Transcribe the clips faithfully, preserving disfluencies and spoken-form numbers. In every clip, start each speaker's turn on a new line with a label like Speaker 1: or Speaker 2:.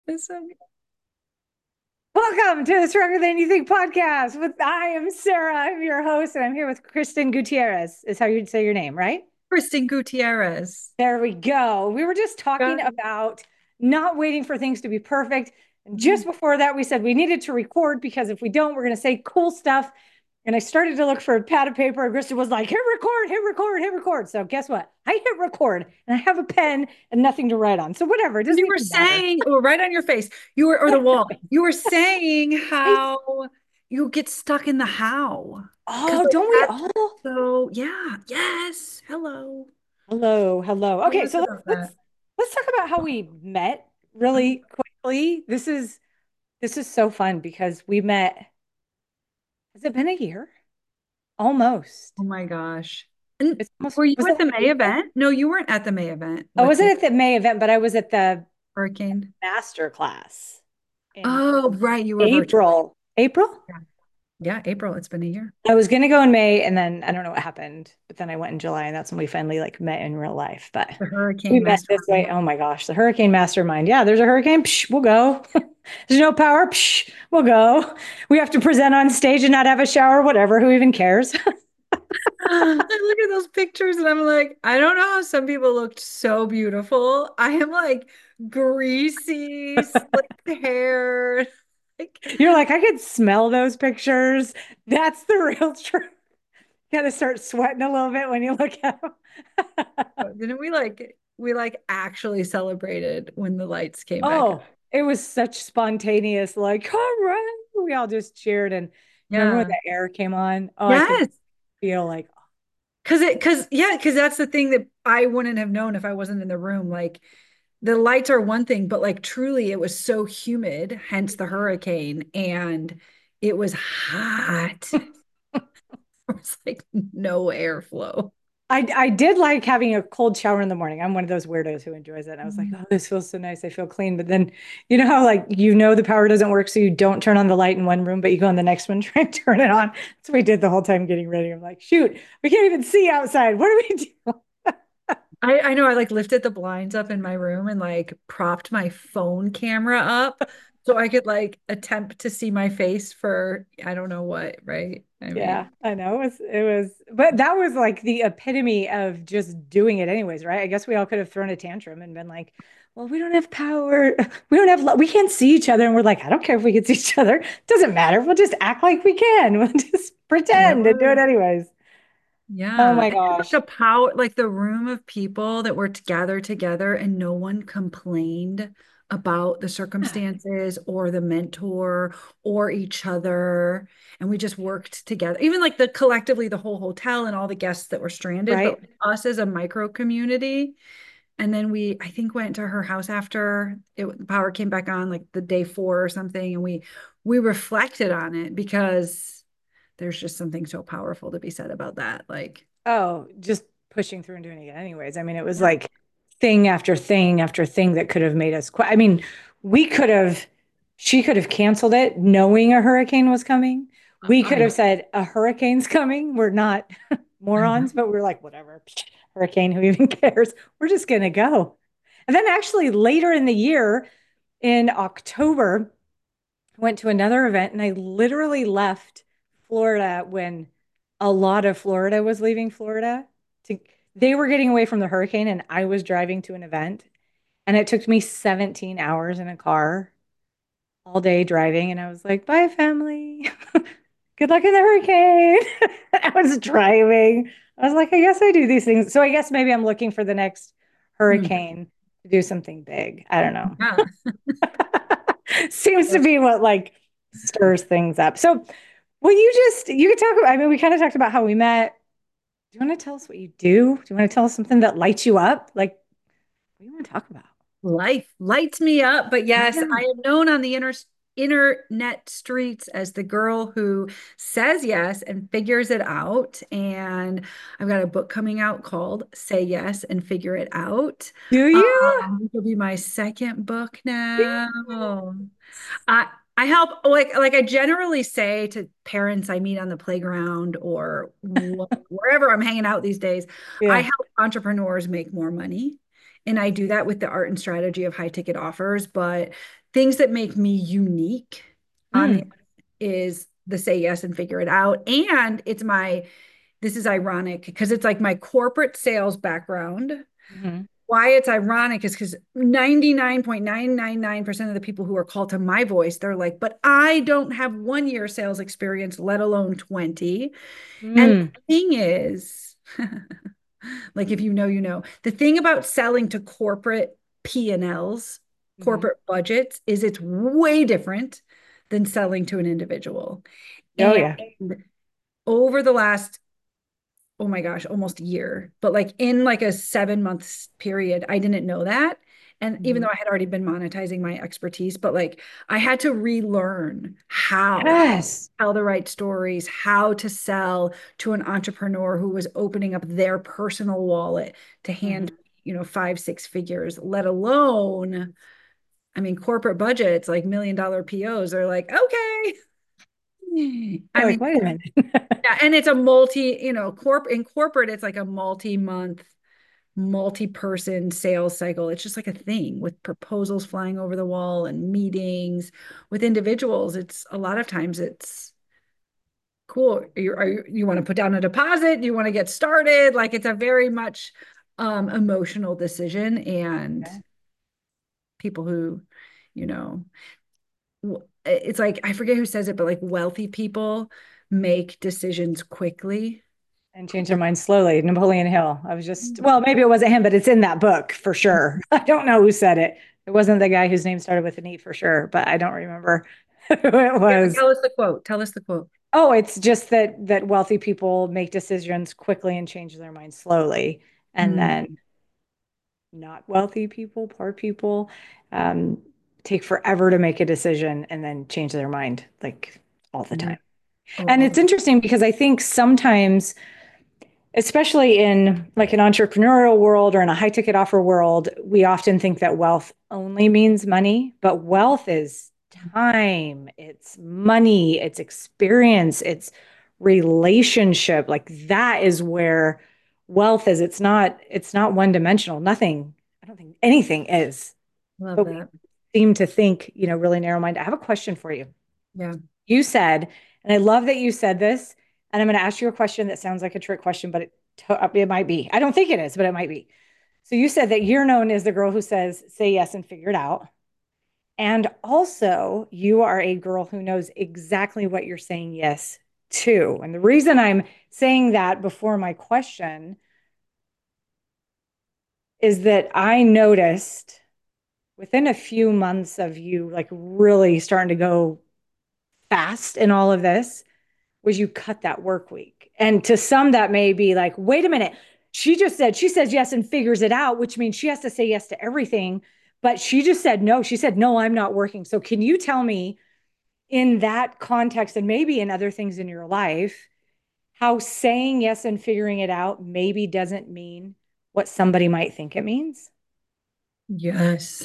Speaker 1: It's so
Speaker 2: Welcome to the Stronger Than You Think podcast. With I am Sarah. I'm your host, and I'm here with Kristen Gutierrez. Is how you'd say your name, right?
Speaker 1: Kristen Gutierrez.
Speaker 2: There we go. We were just talking
Speaker 1: Got it.
Speaker 2: about not waiting for things to be perfect. And just
Speaker 1: Mhm.
Speaker 2: before that, we said we needed to record because if we don't, we're going to say cool stuff. And I started to look for a pad of paper, and Kristen was like, hit record, hit record, hit record. So guess what? I hit record and I have a pen and nothing to write on. So whatever, it
Speaker 1: And
Speaker 2: doesn't
Speaker 1: you were
Speaker 2: even matter.
Speaker 1: saying, or right on your face, you were, or the wall, you were saying
Speaker 2: I,
Speaker 1: how you get stuck in the how. Because
Speaker 2: oh,
Speaker 1: like
Speaker 2: don't we
Speaker 1: that's
Speaker 2: all?
Speaker 1: so, yeah, yes, hello.
Speaker 2: Hello, hello.
Speaker 1: Tell
Speaker 2: Okay,
Speaker 1: us
Speaker 2: so let's
Speaker 1: about that.
Speaker 2: let's let's talk about how we met
Speaker 1: Oh,
Speaker 2: really quickly. This is this is so fun because we met, has it been a year? Almost.
Speaker 1: oh my gosh. And
Speaker 2: It's almost,
Speaker 1: were you
Speaker 2: was
Speaker 1: at
Speaker 2: it
Speaker 1: the May
Speaker 2: April?
Speaker 1: event? No, you weren't at the May event
Speaker 2: I
Speaker 1: with
Speaker 2: wasn't
Speaker 1: the
Speaker 2: at the May event, but I was at the
Speaker 1: hurricane.
Speaker 2: master class in
Speaker 1: Oh, right, you were virtual.
Speaker 2: April. April?
Speaker 1: Yeah, yeah, April. It's been a year.
Speaker 2: I was gonna go in May and then I don't know what happened, but then I went in July and that's when we finally like met in real life. But
Speaker 1: The
Speaker 2: we
Speaker 1: hurricane
Speaker 2: met this way.
Speaker 1: mastermind.
Speaker 2: Oh my gosh, the hurricane mastermind. Yeah, there's a hurricane. Psh, we'll go. There's no power. Psh, we'll go. We have to present on stage and not have a shower, whatever. Who even cares?
Speaker 1: I look at those pictures and I'm like, I don't know how some people looked so beautiful. I am like greasy, slicked hair. Like,
Speaker 2: You're like, I could smell those pictures. That's the real truth. You got to start sweating a little bit when you look at them.
Speaker 1: didn't we like we like actually celebrated when the lights came back up?
Speaker 2: Oh, it was such spontaneous, like, all right. We all just cheered. And remember when
Speaker 1: Yeah.
Speaker 2: the air came on? Oh, I could
Speaker 1: Yes.
Speaker 2: feel like,
Speaker 1: Cause it cause yeah, because that's the thing that I wouldn't have known if I wasn't in the room. Like the lights are one thing, but like truly it was so humid, hence the hurricane, and it was hot. There was like no airflow.
Speaker 2: I, I did like having a cold shower in the morning. I'm one of those weirdos who enjoys it. And I was like,
Speaker 1: Mhm.
Speaker 2: oh, this feels so nice. I feel clean. But then, you know how like you know the power doesn't work, so you don't turn on the light in one room, but you go in the next one, try and turn it on. So we did the whole time getting ready. I'm like, shoot, we can't even see outside. What do we do?
Speaker 1: I, I know I like lifted the blinds up in my room and like propped my phone camera up so I could like attempt to see my face for I don't know what, right? I
Speaker 2: Yeah,
Speaker 1: mean,
Speaker 2: I know. It was, it was, but that was like the epitome of just doing it anyways, right? I guess we all could have thrown a tantrum and been like, well, we don't have power. We don't have, lo- we can't see each other. And we're like, I don't care if we can see each other. Doesn't matter. We'll just act like we can. We'll just pretend and do it
Speaker 1: yeah.
Speaker 2: anyways. Oh
Speaker 1: Yeah.
Speaker 2: my
Speaker 1: And like
Speaker 2: gosh.
Speaker 1: the power, like the room of people that were gathered together and no one complained about the circumstances or the mentor or each other. And we just worked together, even like the collectively, the whole hotel and all the guests that were stranded, but
Speaker 2: Right?
Speaker 1: us as a micro community. And then we, I think, went to her house after it, the power came back on, like the day four or something. And we, we reflected on it because there's just something so powerful to be said about that. Like,
Speaker 2: Oh, just pushing through and doing it anyways. I mean, it was
Speaker 1: yeah.
Speaker 2: like thing after thing after thing that could have made us quit. I mean, we could have, she could have canceled it knowing a hurricane was coming. We could
Speaker 1: I
Speaker 2: have said a hurricane's coming. We're not
Speaker 1: I know.
Speaker 2: morons, but we're like, whatever, psh, hurricane, who even cares? We're just gonna go. And then actually later in the year, in October, went to another event and I literally left Florida when a lot of Florida was leaving Florida to they were getting away from the hurricane and I was driving to an event and it took me seventeen hours in a car all day driving and I was like, "Bye family. Good luck in the hurricane." I was driving. I was like, "I guess I do these things." So I guess maybe I'm looking for the next
Speaker 1: Hmm.
Speaker 2: hurricane to do something big. I don't know.
Speaker 1: Yeah.
Speaker 2: Seems to be what like stirs things up. So, will you just you could talk about, I mean, we kind of talked about how we met. Do you want to tell us what you do? Do you want to tell us something that lights you up? Like, what do you want to talk about?
Speaker 1: Life lights me up. But yes,
Speaker 2: Yeah.
Speaker 1: I am known on the inter internet streets as the girl who says yes and figures it out. And I've got a book coming out called Say Yes and Figure It Out.
Speaker 2: Do you?
Speaker 1: Um, this will be my second book now. I I help like like I generally say to parents I meet on the playground or wh- wherever I'm hanging out these days, I
Speaker 2: Yeah.
Speaker 1: help entrepreneurs make more money. And I do that with the art and strategy of high ticket offers, but things that make me unique on the
Speaker 2: Mm.
Speaker 1: is the say yes and figure it out. And it's my, this is ironic because it's like my corporate sales background.
Speaker 2: Hmm.
Speaker 1: Why it's ironic is because ninety-nine point nine nine nine percent of the people who are called to my voice, they're like, but I don't have one year sales experience, let alone twenty. And
Speaker 2: Mm.
Speaker 1: the thing is, like if you know, you know, the thing about selling to corporate P and Ls,
Speaker 2: Hmm.
Speaker 1: corporate budgets, is it's way different than selling to an individual.
Speaker 2: Oh,
Speaker 1: And
Speaker 2: yeah.
Speaker 1: over the last, oh my gosh, almost a year, but like in like a seven months period, I didn't know that. And even
Speaker 2: Hmm.
Speaker 1: though I had already been monetizing my expertise, but like I had to relearn how
Speaker 2: Yes.
Speaker 1: tell the right stories, how to sell to an entrepreneur who was opening up their personal wallet to hand,
Speaker 2: Hmm.
Speaker 1: you know, five, six figures, let alone, I mean, corporate budgets, like million dollar P Os are like, okay. I
Speaker 2: You're like,
Speaker 1: mean,
Speaker 2: wait a minute.
Speaker 1: yeah, and it's a multi, you know, corp in corporate, it's like a multi-month, multi-person sales cycle. It's just like a thing with proposals flying over the wall and meetings with individuals. It's a lot of times it's cool. Are you, are you, you want to put down a deposit? You want to get started? Like it's a very much um, emotional decision, and
Speaker 2: Okay.
Speaker 1: people who, you know, it's like I forget who says it, but like wealthy people make decisions quickly.
Speaker 2: And change their mind slowly. Napoleon Hill. I was just, well, maybe it wasn't him, but it's in that book for sure. I don't know who said it. It wasn't the guy whose name started with an E for sure, but I don't remember who it
Speaker 1: Yeah,
Speaker 2: was.
Speaker 1: tell us the quote. Tell us the quote.
Speaker 2: Oh, it's just that that wealthy people make decisions quickly and change their mind slowly. And
Speaker 1: Mm,
Speaker 2: then not wealthy people, poor people, um, take forever to make a decision and then change their mind like all the
Speaker 1: mhm.
Speaker 2: time.
Speaker 1: Oh,
Speaker 2: And
Speaker 1: all
Speaker 2: it's interesting because I think sometimes, especially in like an entrepreneurial world or in a high ticket offer world, we often think that wealth only means money, but wealth is time, it's money, it's experience, it's relationship. Like that is where wealth is. It's not, it's not one dimensional. Nothing, I don't think anything is,
Speaker 1: love
Speaker 2: but we
Speaker 1: that.
Speaker 2: seem to think, you know, really narrow minded. I have a question for you.
Speaker 1: Yeah.
Speaker 2: You said, and I love that you said this, and I'm going to ask you a question that sounds like a trick question, but it, it might be. I don't think it is, but it might be. So you said that you're known as the girl who says, say yes and figure it out. And also, you are a girl who knows exactly what you're saying yes to. And the reason I'm saying that before my question is that I noticed within a few months of you like really starting to go fast in all of this was you cut that work week. And to some, that may be like, wait a minute. She just said, she says yes and figures it out, which means she has to say yes to everything. But she just said no. She said, no, I'm not working. So can you tell me in that context and maybe in other things in your life, how saying yes and figuring it out maybe doesn't mean what somebody might think it means?
Speaker 1: Yes.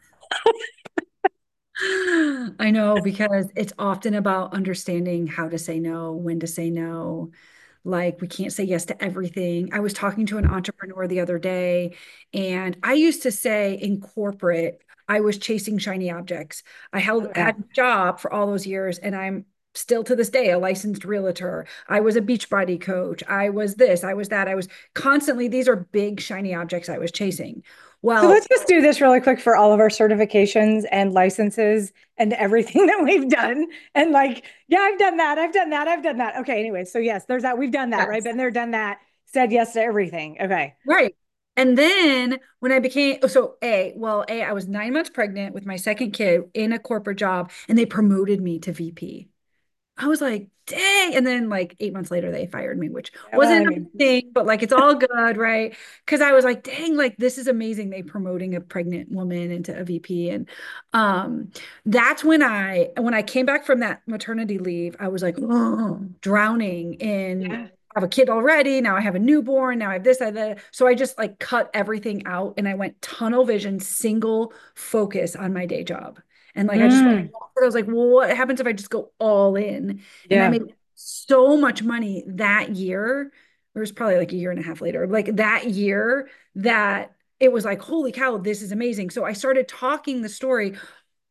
Speaker 1: I know because it's often about understanding how to say no, when to say no. Like we can't say yes to everything. I was talking to an entrepreneur the other day, and I used to say in corporate, I was chasing shiny objects. I held
Speaker 2: Oh, yeah.
Speaker 1: had a job for all those years, and I'm still to this day a licensed realtor. I was a Beachbody coach. I was this, I was that. I was constantly, these are big shiny objects I was chasing.
Speaker 2: So let's
Speaker 1: Well,
Speaker 2: just do this really quick for all of our certifications and licenses and everything that we've done. And like, yeah, I've done that. I've done that. I've done that. Okay. Anyway, so yes, there's that. We've done that, right?
Speaker 1: yes.
Speaker 2: Been there, done that, said yes to everything. Okay.
Speaker 1: Right. And then when I became, so A, well, A, I was nine months pregnant with my second kid in a corporate job, and they promoted me to V P. I was like, dang. And then like eight months later, they fired me, which
Speaker 2: Yeah, well, I
Speaker 1: wasn't
Speaker 2: mean,
Speaker 1: a thing, but like it's all good, right? Because I was like, dang, like this is amazing. They promoting a pregnant woman into a V P. And um, that's when I when I came back from that maternity leave, I was like, oh, drowning in
Speaker 2: yeah.
Speaker 1: I have a kid already. Now I have a newborn. Now I have this, I have that. So I just like cut everything out and I went tunnel vision, single focus on my day job. And like I just went,
Speaker 2: Mm,
Speaker 1: I was like, well, what happens if I just go all in? And I
Speaker 2: yeah.
Speaker 1: made so much money that year. It was probably like a year and a half later, like that year that it was like, holy cow, this is amazing. So I started talking the story.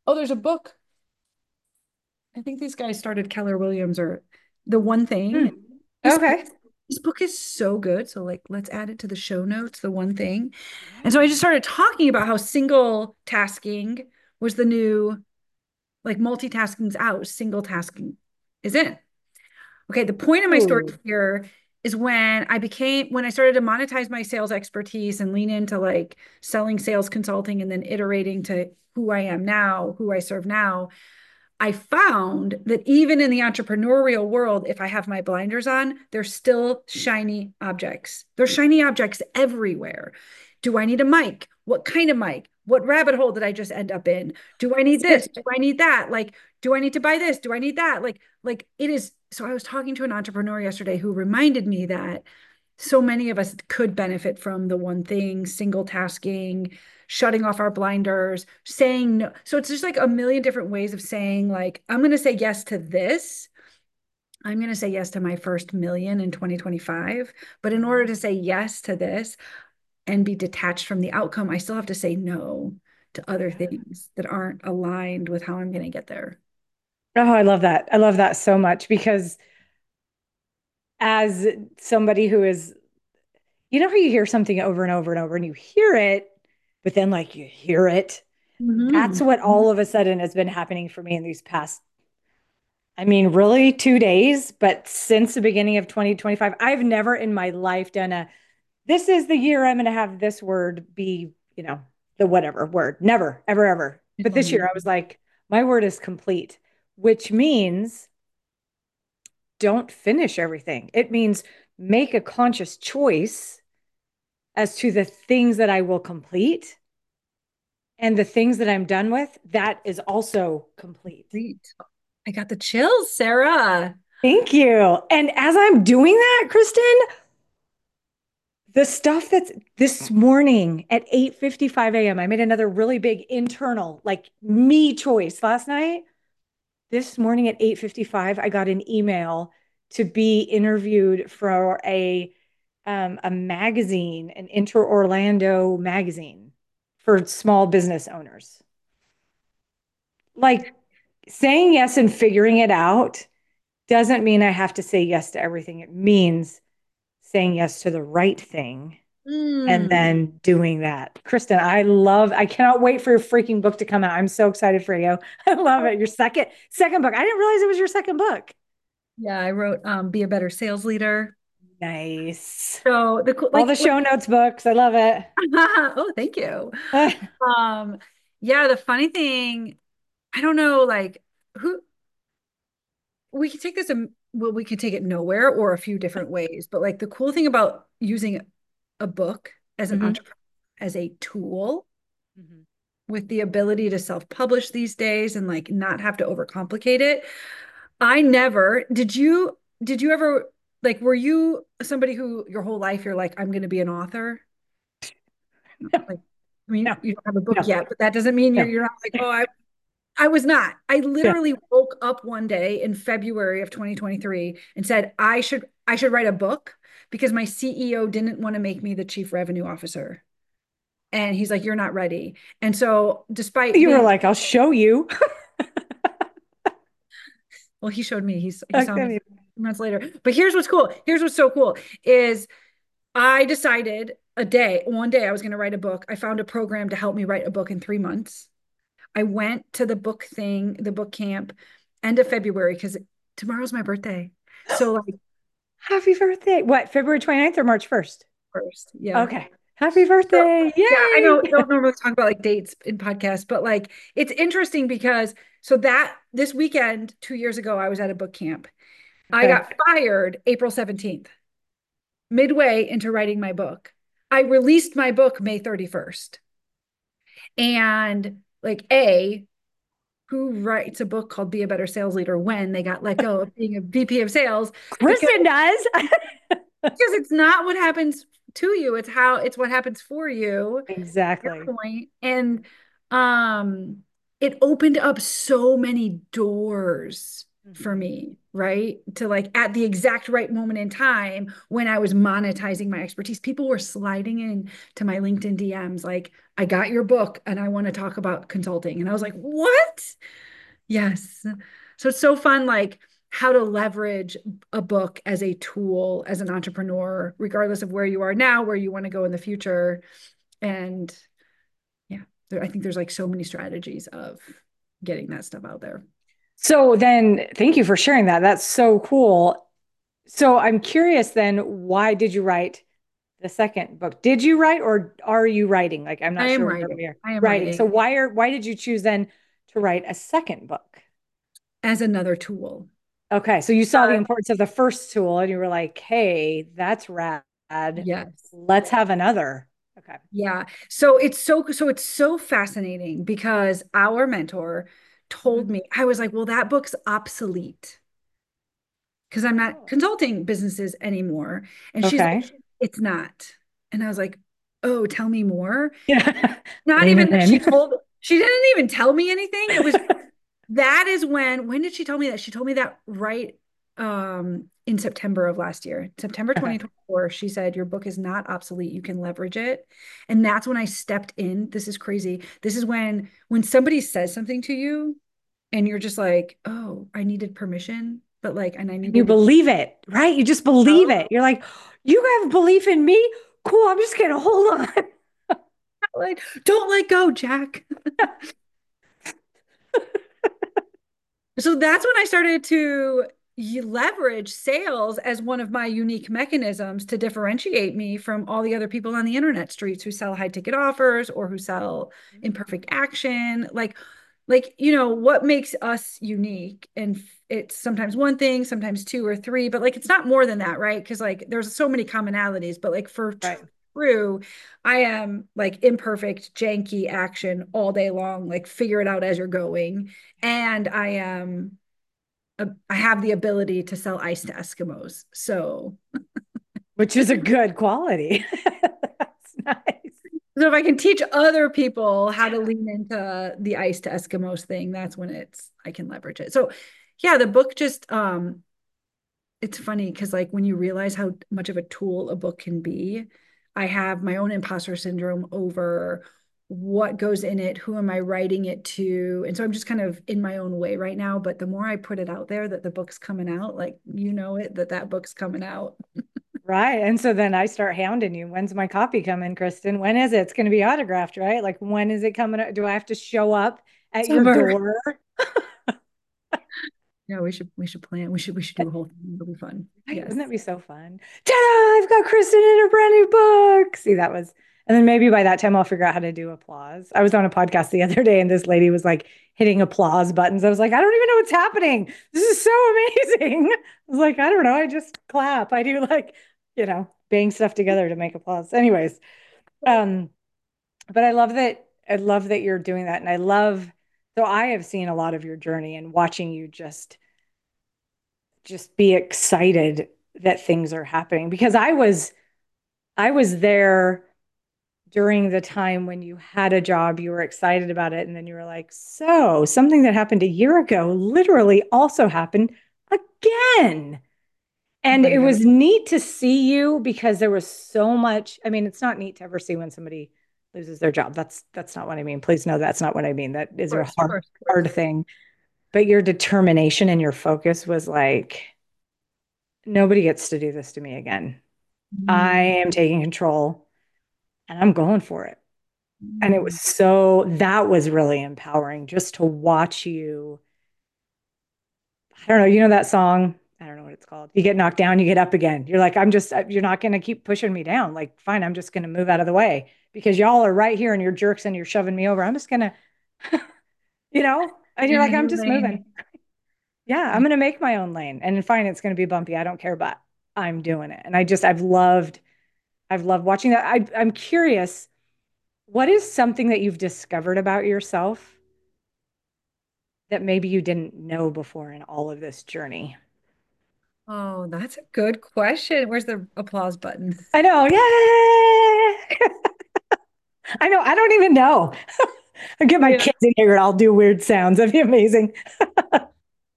Speaker 1: Oh, there's a book. I think these guys started Keller Williams or The One Thing.
Speaker 2: Hmm.
Speaker 1: This book,
Speaker 2: Okay.
Speaker 1: this book is so good. So like let's add it to the show notes, The One Thing. And so I
Speaker 2: Yeah.
Speaker 1: just started talking about how single tasking was the new, like multitasking's out, single tasking is in. Okay, the point of my story
Speaker 2: Oh,
Speaker 1: here is when I became when I started to monetize my sales expertise and lean into like selling sales consulting and then iterating to who I am now, who I serve now. I found that even in the entrepreneurial world, if I have my blinders on, there's still shiny objects. There's shiny objects everywhere. Do I need a mic? What kind of mic? What rabbit hole did I just end up in? Do I need
Speaker 2: that's good.
Speaker 1: this? Do I need that? Like, do I need to buy this? Do I need that? Like, like it is. So I was talking to an entrepreneur yesterday who reminded me that so many of us could benefit from the one thing, single tasking, shutting off our blinders, saying no. So it's just like a million different ways of saying, like, I'm going to say yes to this. I'm going to say yes to my first million in twenty twenty-five. But in order
Speaker 2: Mhm.
Speaker 1: to say yes to this and be detached from the outcome, I still have to say no to other
Speaker 2: Yeah.
Speaker 1: things that aren't aligned with how I'm going to get there.
Speaker 2: Oh, I love that. I love that so much because as somebody who is, you know how you hear something over and over and over and you hear it, but then like you hear it. That's
Speaker 1: Mhm.
Speaker 2: what all of a sudden has been happening for me in these past, I mean, really two days, but since the beginning of twenty twenty-five, I've never in my life done a, this is the year I'm going to have this word be, you know, the whatever word. Never, ever, ever. But this year I was like, my word is complete, which means don't finish everything. It means make a conscious choice as to the things that I will complete and the things that I'm done with. That is also complete.
Speaker 1: Sweet. I got the chills, Sarah.
Speaker 2: Thank you. And as I'm doing that, Kristen, the stuff that's this morning at eight fifty-five a m, I made another really big internal, like me choice last night. This morning at eight fifty-five, I got an email to be interviewed for a um, a magazine, an Inter Orlando magazine for small business owners. Like saying yes and figuring it out doesn't mean I have to say yes to everything. It means saying yes to the right thing and
Speaker 1: Mm.
Speaker 2: then doing that. Kristen, I love, I cannot wait for your freaking book to come out. I'm so excited for you. I love it. Your second, second book. I didn't realize it was your second book.
Speaker 1: Yeah, I wrote um, Be a Better Sales Leader.
Speaker 2: Nice.
Speaker 1: So the cool,
Speaker 2: All
Speaker 1: like,
Speaker 2: the show notes books. I love it.
Speaker 1: oh, thank you. Um, yeah, the funny thing, I don't know, like who we could take this, um, well, we could take it nowhere or a few different ways, but like the cool thing about using a book as an
Speaker 2: Mhm.
Speaker 1: entrepreneur, as a tool
Speaker 2: Mhm.
Speaker 1: with the ability to self-publish these days and like not have to overcomplicate it. I never, did you, did you ever, like, were you somebody who your whole life you're like, I'm going to be an author?
Speaker 2: No,
Speaker 1: Like, I mean,
Speaker 2: no,
Speaker 1: you don't have a book
Speaker 2: no,
Speaker 1: yet, but that doesn't mean you're
Speaker 2: no.
Speaker 1: you're not like, oh, I I was not. I
Speaker 2: Yeah.
Speaker 1: literally woke up one day in February of twenty twenty-three and said I should I should write a book because my C E O didn't want to make me the chief revenue officer. And he's like, you're not ready. And so despite
Speaker 2: You were
Speaker 1: being,
Speaker 2: like, I'll show you.
Speaker 1: well, he showed me, he's he
Speaker 2: I
Speaker 1: saw me
Speaker 2: mean,
Speaker 1: months later. But here's what's cool. Here's what's so cool is I decided a day, one day I was going to write a book. I found a program to help me write a book in three months. I went to the book thing, the book camp, end of February because tomorrow's my birthday. So like
Speaker 2: happy birthday. What, February twenty-ninth or March first?
Speaker 1: first, yeah.
Speaker 2: Okay. Happy
Speaker 1: So
Speaker 2: birthday.
Speaker 1: yeah, I
Speaker 2: Yay.
Speaker 1: know don't normally talk about like dates in podcasts, but like it's interesting because so that this weekend, two years ago, I was at a book camp. I
Speaker 2: Okay.
Speaker 1: got fired April seventeenth, midway into writing my book. I released my book May thirty-first. And like A, who writes a book called Be a Better Sales Leader when they got let go of being a V P of sales because
Speaker 2: Kristen does.
Speaker 1: because it's not what happens to you, it's how it's what happens for you.
Speaker 2: Exactly.
Speaker 1: Your point. And um it opened up so many doors for
Speaker 2: Mhm.
Speaker 1: me, right? To like at the exact right moment in time when I was monetizing my expertise, people were sliding in to my LinkedIn D Ms like, I got your book and I want to talk about consulting. And I was like, what? Yes. So it's so fun, like how to leverage a book as a tool as an entrepreneur, regardless of where you are now, where you want to go in the future. And yeah, there, I think there's like so many strategies of getting that stuff out there.
Speaker 2: So then, thank you for sharing that. That's so cool. So I'm curious then, why did you write the second book? Did you write or are you writing? Like, I'm
Speaker 1: I
Speaker 2: not
Speaker 1: am
Speaker 2: sure where
Speaker 1: writing.
Speaker 2: we are
Speaker 1: I am
Speaker 2: writing. So
Speaker 1: writing
Speaker 2: why are why did you choose then to write a second book?
Speaker 1: as another tool.
Speaker 2: Okay, so you saw the
Speaker 1: Uh,
Speaker 2: importance of the first tool and you were like, hey, that's rad.
Speaker 1: yes.
Speaker 2: Let's have another. Okay.
Speaker 1: Yeah. So it's so so it's so fascinating because our mentor told
Speaker 2: Mhm.
Speaker 1: me, I was like, well, that book's obsolete because I'm not
Speaker 2: Oh,
Speaker 1: consulting businesses anymore. And she's like,
Speaker 2: okay.
Speaker 1: it's not. And I was like, oh, tell me more.
Speaker 2: Yeah.
Speaker 1: Not
Speaker 2: Rein
Speaker 1: even
Speaker 2: it
Speaker 1: that she
Speaker 2: in.
Speaker 1: told, she didn't even tell me anything. It was that is when, when did she tell me that? She told me that right um in September of last year, September twenty twenty-four. She said, your book is not obsolete. You can leverage it. And that's when I stepped in. This is crazy. This is when when somebody says something to you and you're just like, oh, I needed permission, but like, and I
Speaker 2: And you
Speaker 1: needed to
Speaker 2: believe it, right? You just believe
Speaker 1: tell,
Speaker 2: it. You're like, you have belief in me? Cool. I'm just gonna hold on.
Speaker 1: like, don't let go, Jack. So that's when I started to leverage sales as one of my unique mechanisms to differentiate me from all the other people on the internet streets who sell high ticket offers or who sell imperfect action. Like, like, you know, what makes us unique? And it's sometimes one thing, sometimes two or three, but like it's not more than that, right? Because like there's so many commonalities, but like for
Speaker 2: Right.
Speaker 1: true, I am like imperfect, janky action all day long, like figure it out as you're going, and I am a, I have the ability to sell ice to Eskimos. So,
Speaker 2: Which is a good quality. That's nice.
Speaker 1: so if I can teach other people how to lean into the ice to Eskimos thing, that's when it's I can leverage it. So, yeah, the book just um it's funny because like when you realize how much of a tool a book can be, I have my own imposter syndrome over what goes in it, who am I writing it to? And so I'm just kind of in my own way right now. But the more I put it out there that the book's coming out, like you know it, that that book's coming out.
Speaker 2: Right. And so then I start hounding you. When's my copy coming, Kristen? When is it? It's going to be autographed, right? Like, when is it coming? Do I have to show up at your
Speaker 1: Summer.
Speaker 2: door?
Speaker 1: Yeah, we should we should plan. We should we should do a whole thing. It'll be fun.
Speaker 2: Right?
Speaker 1: Yes.
Speaker 2: Wouldn't that be so fun? Ta-da! I've got Kristen in her brand new book. See, that was, and then maybe by that time I'll figure out how to do applause. I was on a podcast the other day and this lady was like hitting applause buttons. I was like, I don't even know what's happening. This is so amazing. I was like, I don't know. I just clap. I do like, you know, bang stuff together to make applause. Anyways, um, but I love that. I love that you're doing that. And I love, so I have seen a lot of your journey and watching you just just be excited that things are happening because I was I was there during the time when you had a job, you were excited about it, and then you were like, so something that happened a year ago literally also happened again.
Speaker 1: Oh
Speaker 2: And
Speaker 1: my
Speaker 2: it
Speaker 1: God.
Speaker 2: was neat to see you because there was so much. I mean, it's not neat to ever see when somebody loses their job. That's that's not what I mean. Please know that's not what I mean. That
Speaker 1: Of
Speaker 2: is a
Speaker 1: course, of
Speaker 2: hard,
Speaker 1: course, of
Speaker 2: hard
Speaker 1: course.
Speaker 2: thing. But your determination and your focus was like, nobody gets to do this to me again. I
Speaker 1: Mm.
Speaker 2: am taking control and I'm going for it. And it was
Speaker 1: Mm.
Speaker 2: so, that was really empowering just to watch you. I don't know, you know that song? I don't know what it's called. You get knocked down, you get up again. You're like, I'm just, uh, you're not going to keep pushing me down. Like, fine, I'm just going to move out of the way because y'all are right here and you're jerks and you're shoving me over. I'm just going to, you know, and you're
Speaker 1: In a
Speaker 2: like, I'm
Speaker 1: new
Speaker 2: just moving.
Speaker 1: lane.
Speaker 2: Yeah, I'm going to make my own lane. And fine, it's going to be bumpy. I don't care, but I'm doing it. And I just, I've loved, I've loved watching that. I, I'm curious, what is something that you've discovered about yourself that maybe you didn't know before in all of this journey?
Speaker 1: Oh, that's a good question. Where's the applause button?
Speaker 2: I know. Yeah. I know. I don't even know. I'll get my
Speaker 1: Yeah.
Speaker 2: kids in here and I'll do weird sounds. That'd be amazing.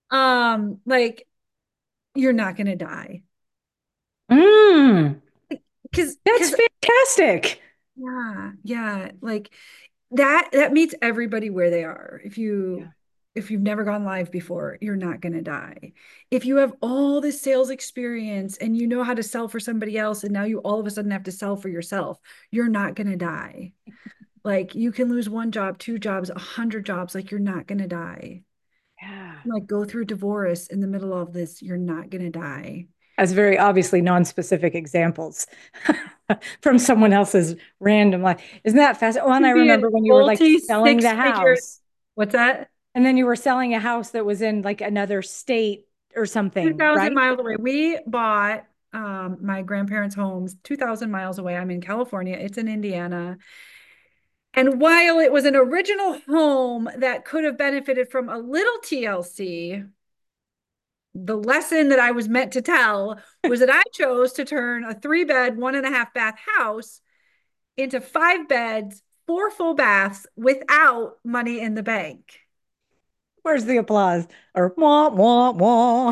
Speaker 1: Um, like you're not gonna die.
Speaker 2: Mm,
Speaker 1: Cause,
Speaker 2: that's
Speaker 1: cause
Speaker 2: fantastic.
Speaker 1: yeah, yeah, like that that meets everybody where they are. If you
Speaker 2: Yeah.
Speaker 1: if you've never gone live before, you're not gonna die. If you have all this sales experience and you know how to sell for somebody else, and now you all of a sudden have to sell for yourself, you're not gonna die. Like you can lose one job, two jobs, a hundred jobs, like you're not gonna die.
Speaker 2: Yeah.
Speaker 1: Like go through divorce in the middle of this, you're not gonna die.
Speaker 2: As very obviously non-specific examples from someone else's random life. Isn't that fascinating? Oh, and I
Speaker 1: Could be
Speaker 2: remember
Speaker 1: a
Speaker 2: when you were like
Speaker 1: multi
Speaker 2: selling
Speaker 1: six
Speaker 2: the
Speaker 1: figure.
Speaker 2: house,
Speaker 1: What's that?
Speaker 2: and then you were selling a house that was in like another state or something,
Speaker 1: two thousand
Speaker 2: right?
Speaker 1: miles away. We bought um, my grandparents' homes two thousand miles away. I'm in California, it's in Indiana. And while it was an original home that could have benefited from a little T L C, the lesson that I was meant to tell was that I chose to turn a three bed, one and a half bath house into five beds, four full baths without money in the bank.
Speaker 2: Where's the applause? Or wah, wah, wah.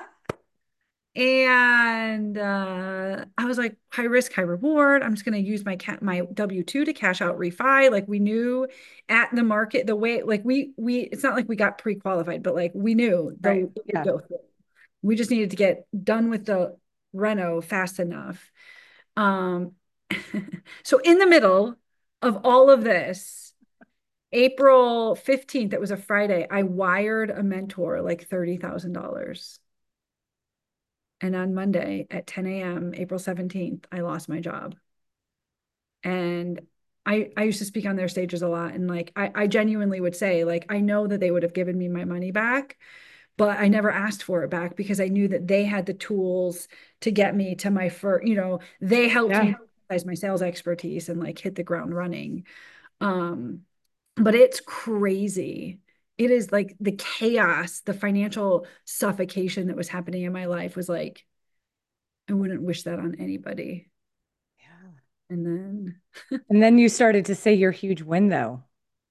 Speaker 1: And uh, I was like, high risk, high reward. I'm just going to use my cat my W two to cash out refi. Like we knew at the market the way like we we it's not like we got pre-qualified, but like we knew the
Speaker 2: Right.
Speaker 1: it would
Speaker 2: Yeah.
Speaker 1: go through. We just needed to get done with the reno fast enough. Um, so in the middle of all of this, April fifteenth, it was a Friday, I wired a mentor like thirty thousand dollars. And on Monday at ten a m, April seventeenth, I lost my job. And I I used to speak on their stages a lot. And like I, I genuinely would say, like, I know that they would have given me my money back, but I never asked for it back because I knew that they had the tools to get me to my first, you know, they helped me
Speaker 2: Yeah.
Speaker 1: exercise my sales expertise and like hit the ground running. Um, but it's crazy. It is like the chaos, the financial suffocation that was happening in my life was like I wouldn't wish that on anybody.
Speaker 2: Yeah.
Speaker 1: And then
Speaker 2: And then you started to say your huge win, though.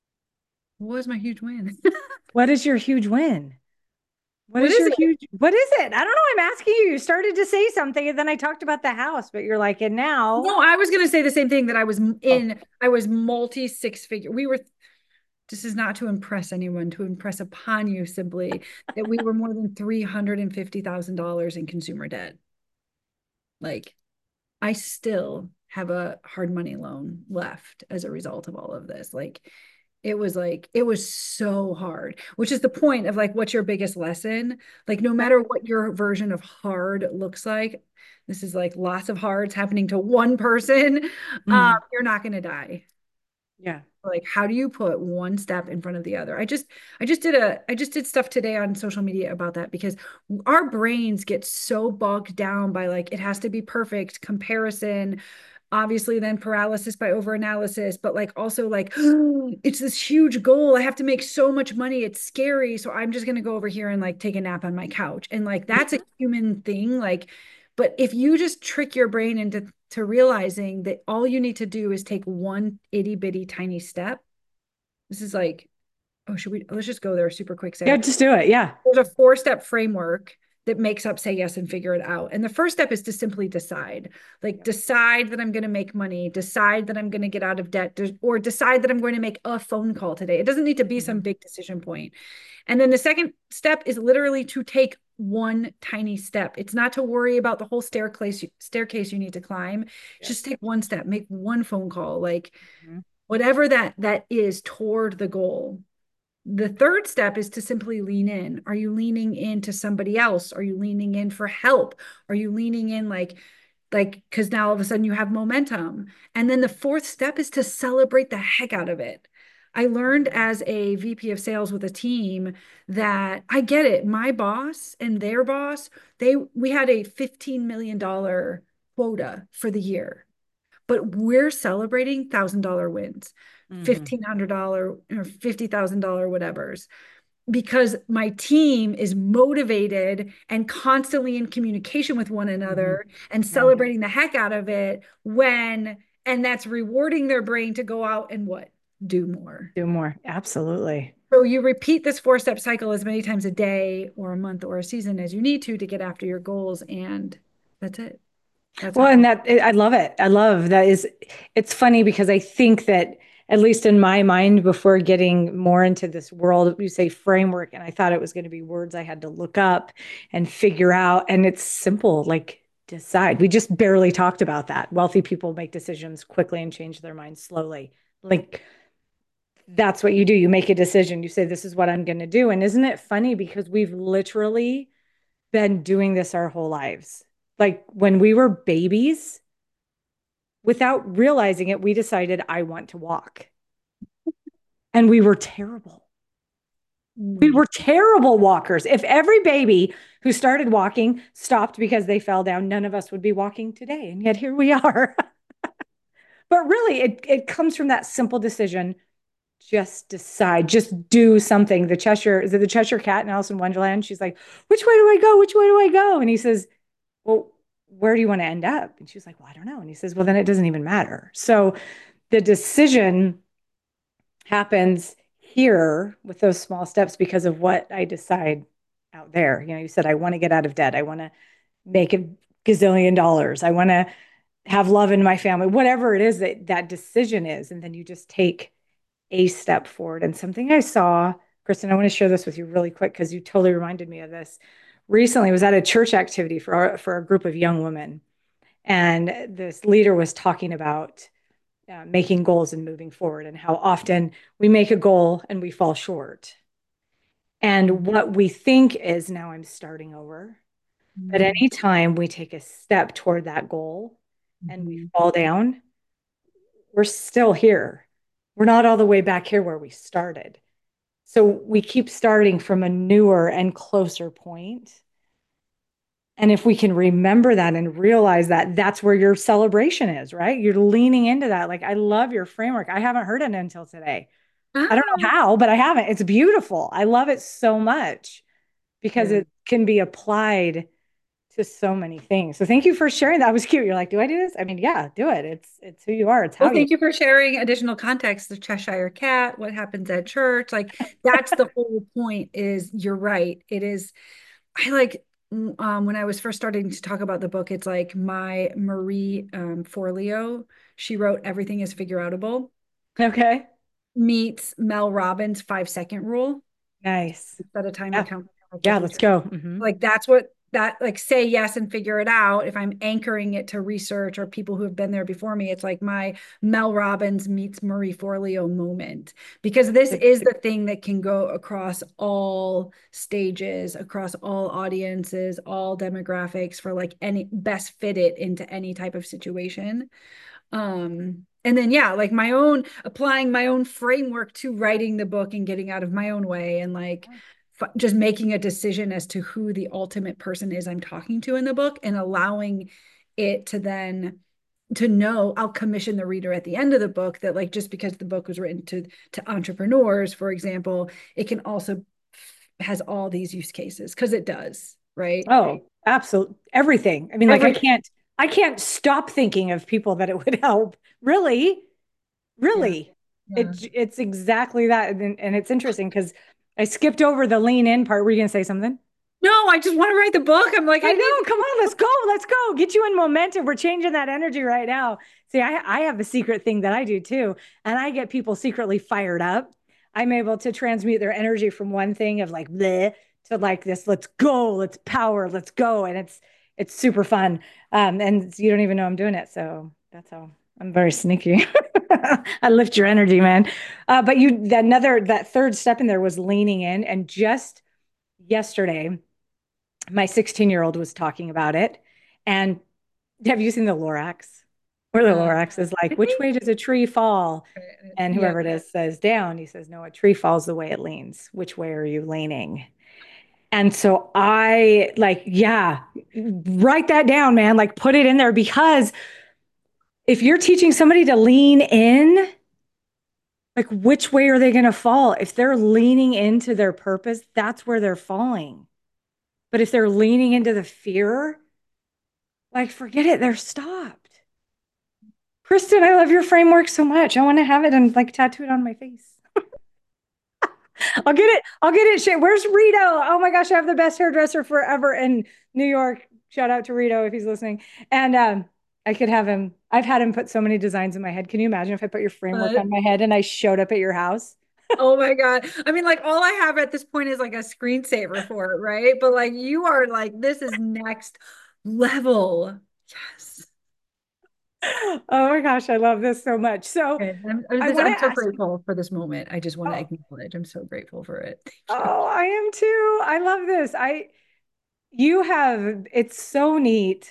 Speaker 1: what was my huge win?
Speaker 2: What is your huge win? What
Speaker 1: What
Speaker 2: is
Speaker 1: is
Speaker 2: your
Speaker 1: it?
Speaker 2: huge, what is it? I don't know. I'm asking you. You started to say something and then I talked about the house, but you're like, and now,
Speaker 1: No, I was going to say the same thing that I was
Speaker 2: oh,
Speaker 1: in, I was multi six figure. We were, this is not to impress anyone, to impress upon you simply that we were more than three hundred fifty thousand dollars in consumer debt. Like, I still have a hard money loan left as a result of all of this. Like, it was like, it was so hard, which is the point of like, what's your biggest lesson? Like, no
Speaker 2: right.
Speaker 1: matter what your version of hard looks like, this is like lots of hards happening to one person. Uh,
Speaker 2: Mm,
Speaker 1: you're not going to die.
Speaker 2: yeah.
Speaker 1: Like, how do you put one step in front of the other? I just, I just did a, I just did stuff today on social media about that because our brains get so bogged down by like, it has to be perfect comparison, obviously then paralysis by overanalysis, but like also like it's this huge goal. I have to make so much money. It's scary. So I'm just gonna go over here and like take a nap on my couch. And like that's a human thing. Like, but if you just trick your brain into to realizing that all you need to do is take one itty bitty tiny step. This is like, oh, should we let's just go there super quick.
Speaker 2: Yeah,
Speaker 1: Say
Speaker 2: just do it. Yeah.
Speaker 1: there's a four step framework that makes up say yes and figure it out. And the first step is to simply decide, like
Speaker 2: Yep.
Speaker 1: decide that I'm going to make money, decide that I'm going to get out of debt, or decide that I'm going to make a phone call today. It doesn't need to be some
Speaker 2: Mhm.
Speaker 1: big decision point. And then the second step is literally to take one tiny step. It's not to worry about the whole staircase staircase you need to climb.
Speaker 2: Yep.
Speaker 1: Just take one step, make one phone call, like
Speaker 2: Mhm.
Speaker 1: whatever that that is toward the goal. The third step is to simply lean in. Are you leaning into somebody else? Are you leaning in for help? Are you leaning in like, like, because now all of a sudden you have momentum? And then the fourth step is to celebrate the heck out of it. I learned
Speaker 2: Mhm.
Speaker 1: as a V P of sales with a team that I get it. My boss and their boss, they we had a fifteen million dollars quota for the year, but we're celebrating one thousand dollar wins,
Speaker 2: Mhm.
Speaker 1: fifteen hundred dollars or fifty thousand dollars whatever's, because my team is motivated and constantly in communication with one
Speaker 2: Mhm.
Speaker 1: another and
Speaker 2: Yeah.
Speaker 1: celebrating the heck out of it when, and that's rewarding their brain to go out and what? Do more.
Speaker 2: Do more. Absolutely.
Speaker 1: So you repeat this four step cycle as many times a day or a month or a season as you need to to get after your goals. And that's it. That's
Speaker 2: Well,
Speaker 1: how.
Speaker 2: and that I love it. I love that is it's funny because I think that at least in my mind before getting more into this world, you say framework, and I thought it was going to be words I had to look up and figure out. And it's simple, like decide. We just barely talked about that. Wealthy people make decisions quickly and change their minds slowly. Like that's what you do. You make a decision. You say, this is what I'm going to do. And isn't it funny because we've literally been doing this our whole lives? Like when we were babies, without realizing it, we decided, I want to walk. And we were terrible. We
Speaker 1: Mm.
Speaker 2: were terrible walkers. If every baby who started walking stopped because they fell down, none of us would be walking today. And yet here we are. But really, it, it comes from that simple decision. Just decide, just do something. The Cheshire, is it the Cheshire Cat in Alice in Wonderland? She's like, which way do I go? Which way do I go? And he says, well, where do you want to end up? And she's like, well, I don't know. And he says, well, then it doesn't even matter. So the decision happens here with those small steps because of what I decide out there. You know, you said, I want to get out of debt. I want to make a gazillion dollars. I want to have love in my family, whatever it is that that decision is. And then you just take a step forward. And something I saw, Kristen, I want to share this with you really quick because you totally reminded me of this. Recently, I was at a church activity for our, for a group of young women, and this leader was talking about uh, making goals and moving forward, and how often we make a goal and we fall short. And what we think is now I'm starting over. But
Speaker 1: Mm.
Speaker 2: anytime we take a step toward that goal and we
Speaker 1: Mhm.
Speaker 2: fall down, we're still here. We're not all the way back here where we started. So we keep starting from a newer and closer point. And if we can remember that and realize that that's where your celebration is, right? You're leaning into that. Like, I love your framework. I haven't heard it until today. I don't
Speaker 1: Ah,
Speaker 2: know how, but I haven't. It's beautiful. I love it so much because
Speaker 1: yeah.
Speaker 2: it can be applied to so many things. So thank you for sharing that. It was cute. You're like, do I do this? I mean, yeah, do it. It's it's who you are. It's how
Speaker 1: Well,
Speaker 2: you
Speaker 1: thank you for sharing additional context. The Cheshire Cat, what happens at church. Like that's the whole point is you're right. It is, I like mm, um when I was first starting to talk about the book, it's like my Marie um Forleo, she wrote Everything is Figure Outable,
Speaker 2: okay.
Speaker 1: meets Mel Robbins' five second rule.
Speaker 2: Nice.
Speaker 1: Set a timer,
Speaker 2: Yeah.
Speaker 1: count for
Speaker 2: Yeah,
Speaker 1: three
Speaker 2: let's
Speaker 1: seconds.
Speaker 2: go. Hmm.
Speaker 1: Like that's what that like say yes and figure it out. If I'm anchoring it to research or people who have been there before me, it's like my Mel Robbins meets Marie Forleo moment because this is the thing that can go across all stages, across all audiences, all demographics for like any best fit it into any type of situation. Um, and then yeah, like my own applying my own framework to writing the book and getting out of my own way and like f- just making a decision as to who the ultimate person is I'm talking to in the book and allowing it to then to know I'll commission the reader at the end of the book that like just because the book was written to to entrepreneurs, for example, it can also has all these use cases because it does, right?
Speaker 2: Oh, absolutely. Everything. I mean, like I
Speaker 1: Everything.
Speaker 2: can't I can't stop thinking of people that it would help. Really?
Speaker 1: Yeah.
Speaker 2: Really?
Speaker 1: Yeah.
Speaker 2: It it's exactly that. And, and it's interesting because I skipped over the lean in part. Were you gonna say something?
Speaker 1: No, I just want to write the book. I'm like, I
Speaker 2: I
Speaker 1: need
Speaker 2: know. Come on, let's go. Let's go. Get you in momentum. We're changing that energy right now. See, I, I have a secret thing that I do too. And I get people secretly fired up. I'm able to transmute their energy from one thing of like bleh to like this, let's go, let's power, let's go. And it's it's super fun. Um, and you don't even know I'm doing it. So that's how I'm very sneaky. I lift your energy, man. Uh, but you that another that third step in there was leaning in. And just yesterday, my sixteen year old was talking about it. And have you seen the Lorax? Where the
Speaker 1: uh,
Speaker 2: Lorax is
Speaker 1: I
Speaker 2: like, which
Speaker 1: think,
Speaker 2: way does a tree fall? And
Speaker 1: yeah.
Speaker 2: whoever it is says down. He says, no, a tree falls the way it leans. Which way are you leaning? And so I like, yeah, write that down, man. Like, put it in there because if you're teaching somebody to lean in, like, which way are they going to fall? If they're leaning into their purpose, that's where they're falling. But if they're leaning into the fear, like, forget it, they're stopped. Kristen, I love your framework so much. I want to have it and like tattoo it on my face. I'll get it. I'll get it. Shit. Where's Rito? Oh my gosh, I have the best hairdresser forever in New York. Shout out to Rito if he's listening. And um, I could have him. I've had him put so many designs in my head. Can you imagine if I put your framework
Speaker 1: But
Speaker 2: on my head and I showed up at your house?
Speaker 1: oh my God. I mean, like all I have at this point is like a screensaver for it, right? But like you are like, this is next level. Yes.
Speaker 2: Oh my gosh, I love this so much. So
Speaker 1: Okay. I'm, I'm,
Speaker 2: I
Speaker 1: this,
Speaker 2: want to
Speaker 1: I'm so
Speaker 2: ask you.
Speaker 1: grateful for this moment. I just want to
Speaker 2: Oh,
Speaker 1: acknowledge I'm so grateful for it. Thank you.
Speaker 2: oh, I am too. I love this. I you have it's so neat.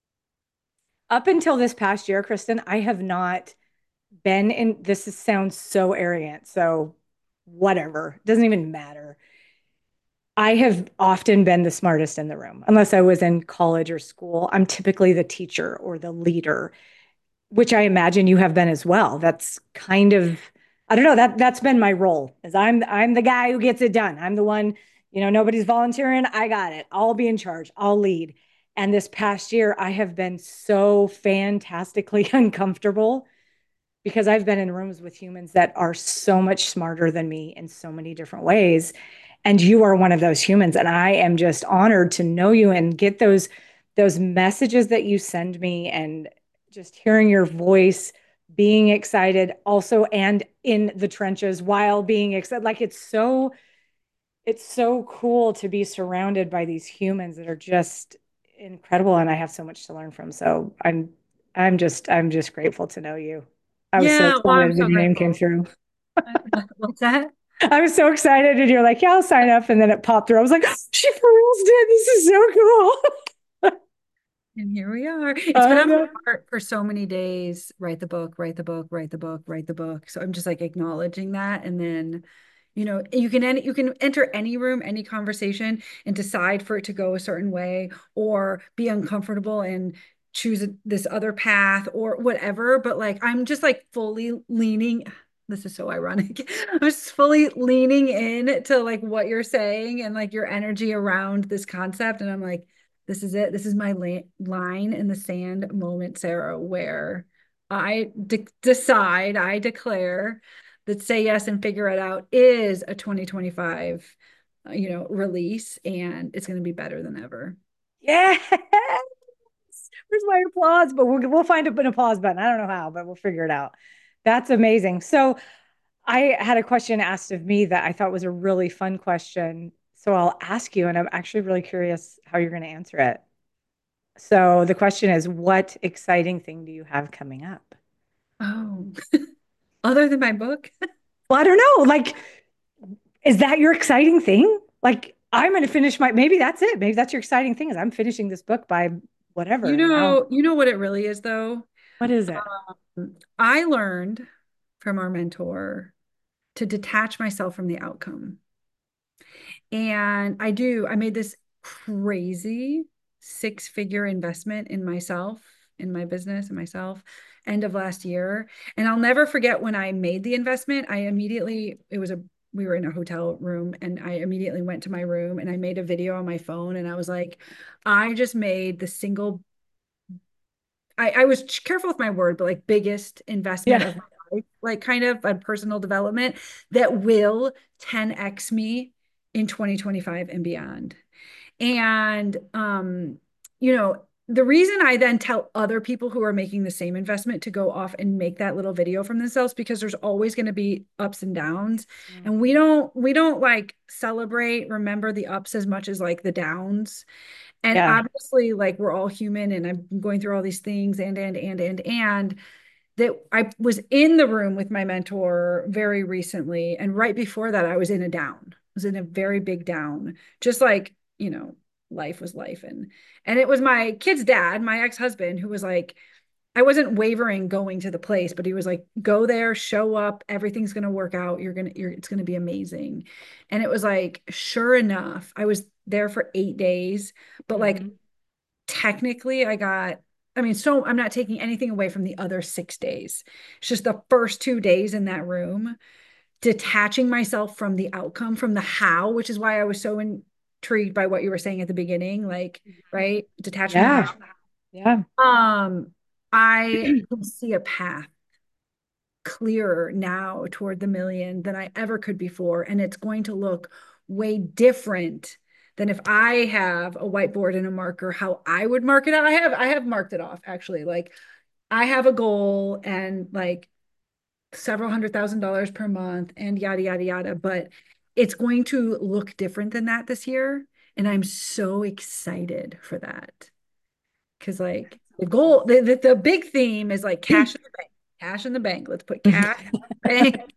Speaker 2: Up until this past year, Kristen, I have not been in this is, sounds so arrogant. So whatever. Doesn't even matter. I have often been the smartest in the room. Unless I was in college or school, I'm typically the teacher or the leader, which I imagine you have been as well. That's kind of, I don't know, that that's been my role. Is I'm I'm the guy who gets it done. I'm the one, you know, nobody's volunteering. I got it. I'll be in charge. I'll lead. And this past year, I have been so fantastically uncomfortable because I've been in rooms with humans that are so much smarter than me in so many different ways. And you are one of those humans. And I am just honored to know you and get those those messages that you send me and just hearing your voice, being excited also and in the trenches while being excited. Like it's so it's so cool to be surrounded by these humans that are just incredible and I have so much to learn from. So I'm I'm just I'm just grateful to know you. I was so
Speaker 1: Yeah, well, I'm
Speaker 2: excited when
Speaker 1: so
Speaker 2: your name came
Speaker 1: grateful.
Speaker 2: through.
Speaker 1: What's that?
Speaker 2: I was so excited and you're like, yeah, I'll sign up. And then it popped through. I was like, she for reals did. This is so cool.
Speaker 1: And here we are. It's been
Speaker 2: I
Speaker 1: on my
Speaker 2: know.
Speaker 1: heart for so many days. Write the book, write the book, write the book, write the book. So I'm just like acknowledging that. And then, you know, you can en- you can enter any room, any conversation, and decide for it to go a certain way, or be uncomfortable and choose a- this other path or whatever. But like I'm just like fully leaning. This is so ironic. I'm just fully leaning in to like what you're saying and like your energy around this concept. And I'm like, this is it. This is my la- line in the sand moment, Sarah, where I de- decide, I declare that Say Yes and Figure It Out is a twenty twenty-five, uh, you know, release, and it's going to be better than ever.
Speaker 2: Yes. Where's my applause? But we'll, we'll find an applause button. I don't know how, but we'll figure it out. That's amazing. So I had a question asked of me that I thought was a really fun question. So I'll ask you, and I'm actually really curious how you're going to answer it. So the question is, what exciting thing do you have coming up?
Speaker 1: Oh, other than my book?
Speaker 2: Well, I don't know. Like, is that your exciting thing? Like, I'm going to finish my, maybe that's it. Maybe that's your exciting thing is I'm finishing this book by whatever.
Speaker 1: You
Speaker 2: And now,
Speaker 1: know, you know what it really is, though.
Speaker 2: what is it?
Speaker 1: Um, I learned from our mentor to detach myself from the outcome. And I do, I made this crazy six figure investment in myself, in my business, and myself, end of last year. And I'll never forget when I made the investment, I immediately, it was a, we were in a hotel room and I immediately went to my room and I made a video on my phone and I was like, I just made the single, I, I was careful with my word, but like biggest investment
Speaker 2: Yeah.
Speaker 1: of my life, like kind of a personal development that will ten x me in twenty twenty-five and beyond. And um, you know, the reason I then tell other people who are making the same investment to go off and make that little video from themselves because there's always going to be ups and downs. And we
Speaker 2: Mhm.
Speaker 1: don't we don't like celebrate, remember the ups as much as like the downs. And
Speaker 2: Yeah.
Speaker 1: obviously, like we're all human and I'm going through all these things and and and and and that I was in the room with my mentor very recently. And right before that, I was in a down. I was in a very big down, just like, you know, life was life. And and it was my kid's dad, my ex-husband, who was like, I wasn't wavering going to the place, but he was like, go there, show up, everything's gonna work out. You're gonna, you're it's gonna be amazing. And it was like, sure enough, I was there for eight days, but like
Speaker 2: Mhm.
Speaker 1: technically I got, I mean, so I'm not taking anything away from the other six days. It's just the first two days in that room, detaching myself from the outcome, from the how, which is why I was so intrigued by what you were saying at the beginning, like, right? Detach from the
Speaker 2: Yeah.
Speaker 1: how.
Speaker 2: Yeah.
Speaker 1: Um, I can see a path clearer now toward the million than I ever could before. And it's going to look way different than if I have a whiteboard and a marker, how I would mark it out. I have, I have marked it off actually. Like I have a goal and like several hundred thousand dollars per month and yada, yada, yada. But it's going to look different than that this year. And I'm so excited for that. Cause like the goal, the, the, the big theme is like cash in the bank, cash in the bank. Let's put cash in the bank,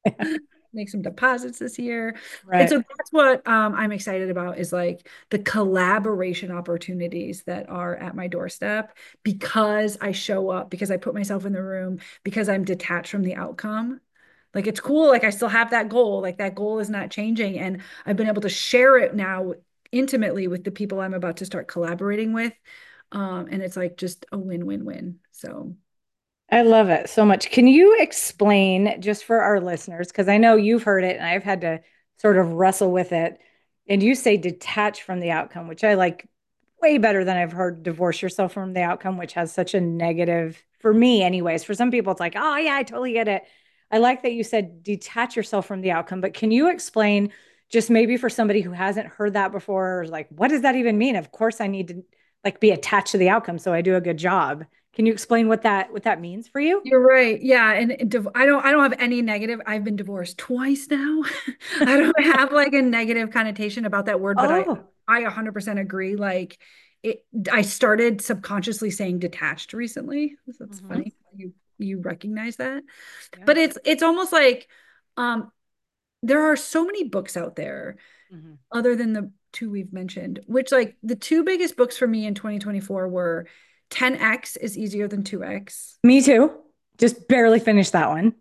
Speaker 1: make some deposits this year. And
Speaker 2: Right.
Speaker 1: so that's what um, I'm excited about is like the collaboration opportunities that are at my doorstep because I show up, because I put myself in the room, because I'm detached from the outcome. Like it's cool. Like I still have that goal. Like that goal is not changing. And I've been able to share it now intimately with the people I'm about to start collaborating with. Um, and it's like just a win-win-win. So
Speaker 2: I love it so much. Can you explain just for our listeners? Because I know you've heard it and I've had to sort of wrestle with it. And you say detach from the outcome, which I like way better than I've heard divorce yourself from the outcome, which has such a negative, for me, anyways. For some people, it's like, oh, yeah, I totally get it. I like that you said detach yourself from the outcome, but can you explain just maybe for somebody who hasn't heard that before, or like, what does that even mean? Of course, I need to like be attached to the outcome so I do a good job. Can you explain what that what that means for you?
Speaker 1: you're right. Yeah. And div- I don't I don't have any negative. I've been divorced twice now. I don't have like a negative connotation about that word, but I
Speaker 2: Oh,
Speaker 1: I one hundred percent agree. Like it I started subconsciously saying detached recently. That's
Speaker 2: hmm,
Speaker 1: funny. You you recognize that.
Speaker 2: yeah.
Speaker 1: But it's it's almost like um there are so many books out there
Speaker 2: Hmm.
Speaker 1: other than the two we've mentioned, which like the two biggest books for me in twenty twenty-four were ten X is easier than two X.
Speaker 2: Me too. Just barely finished that one.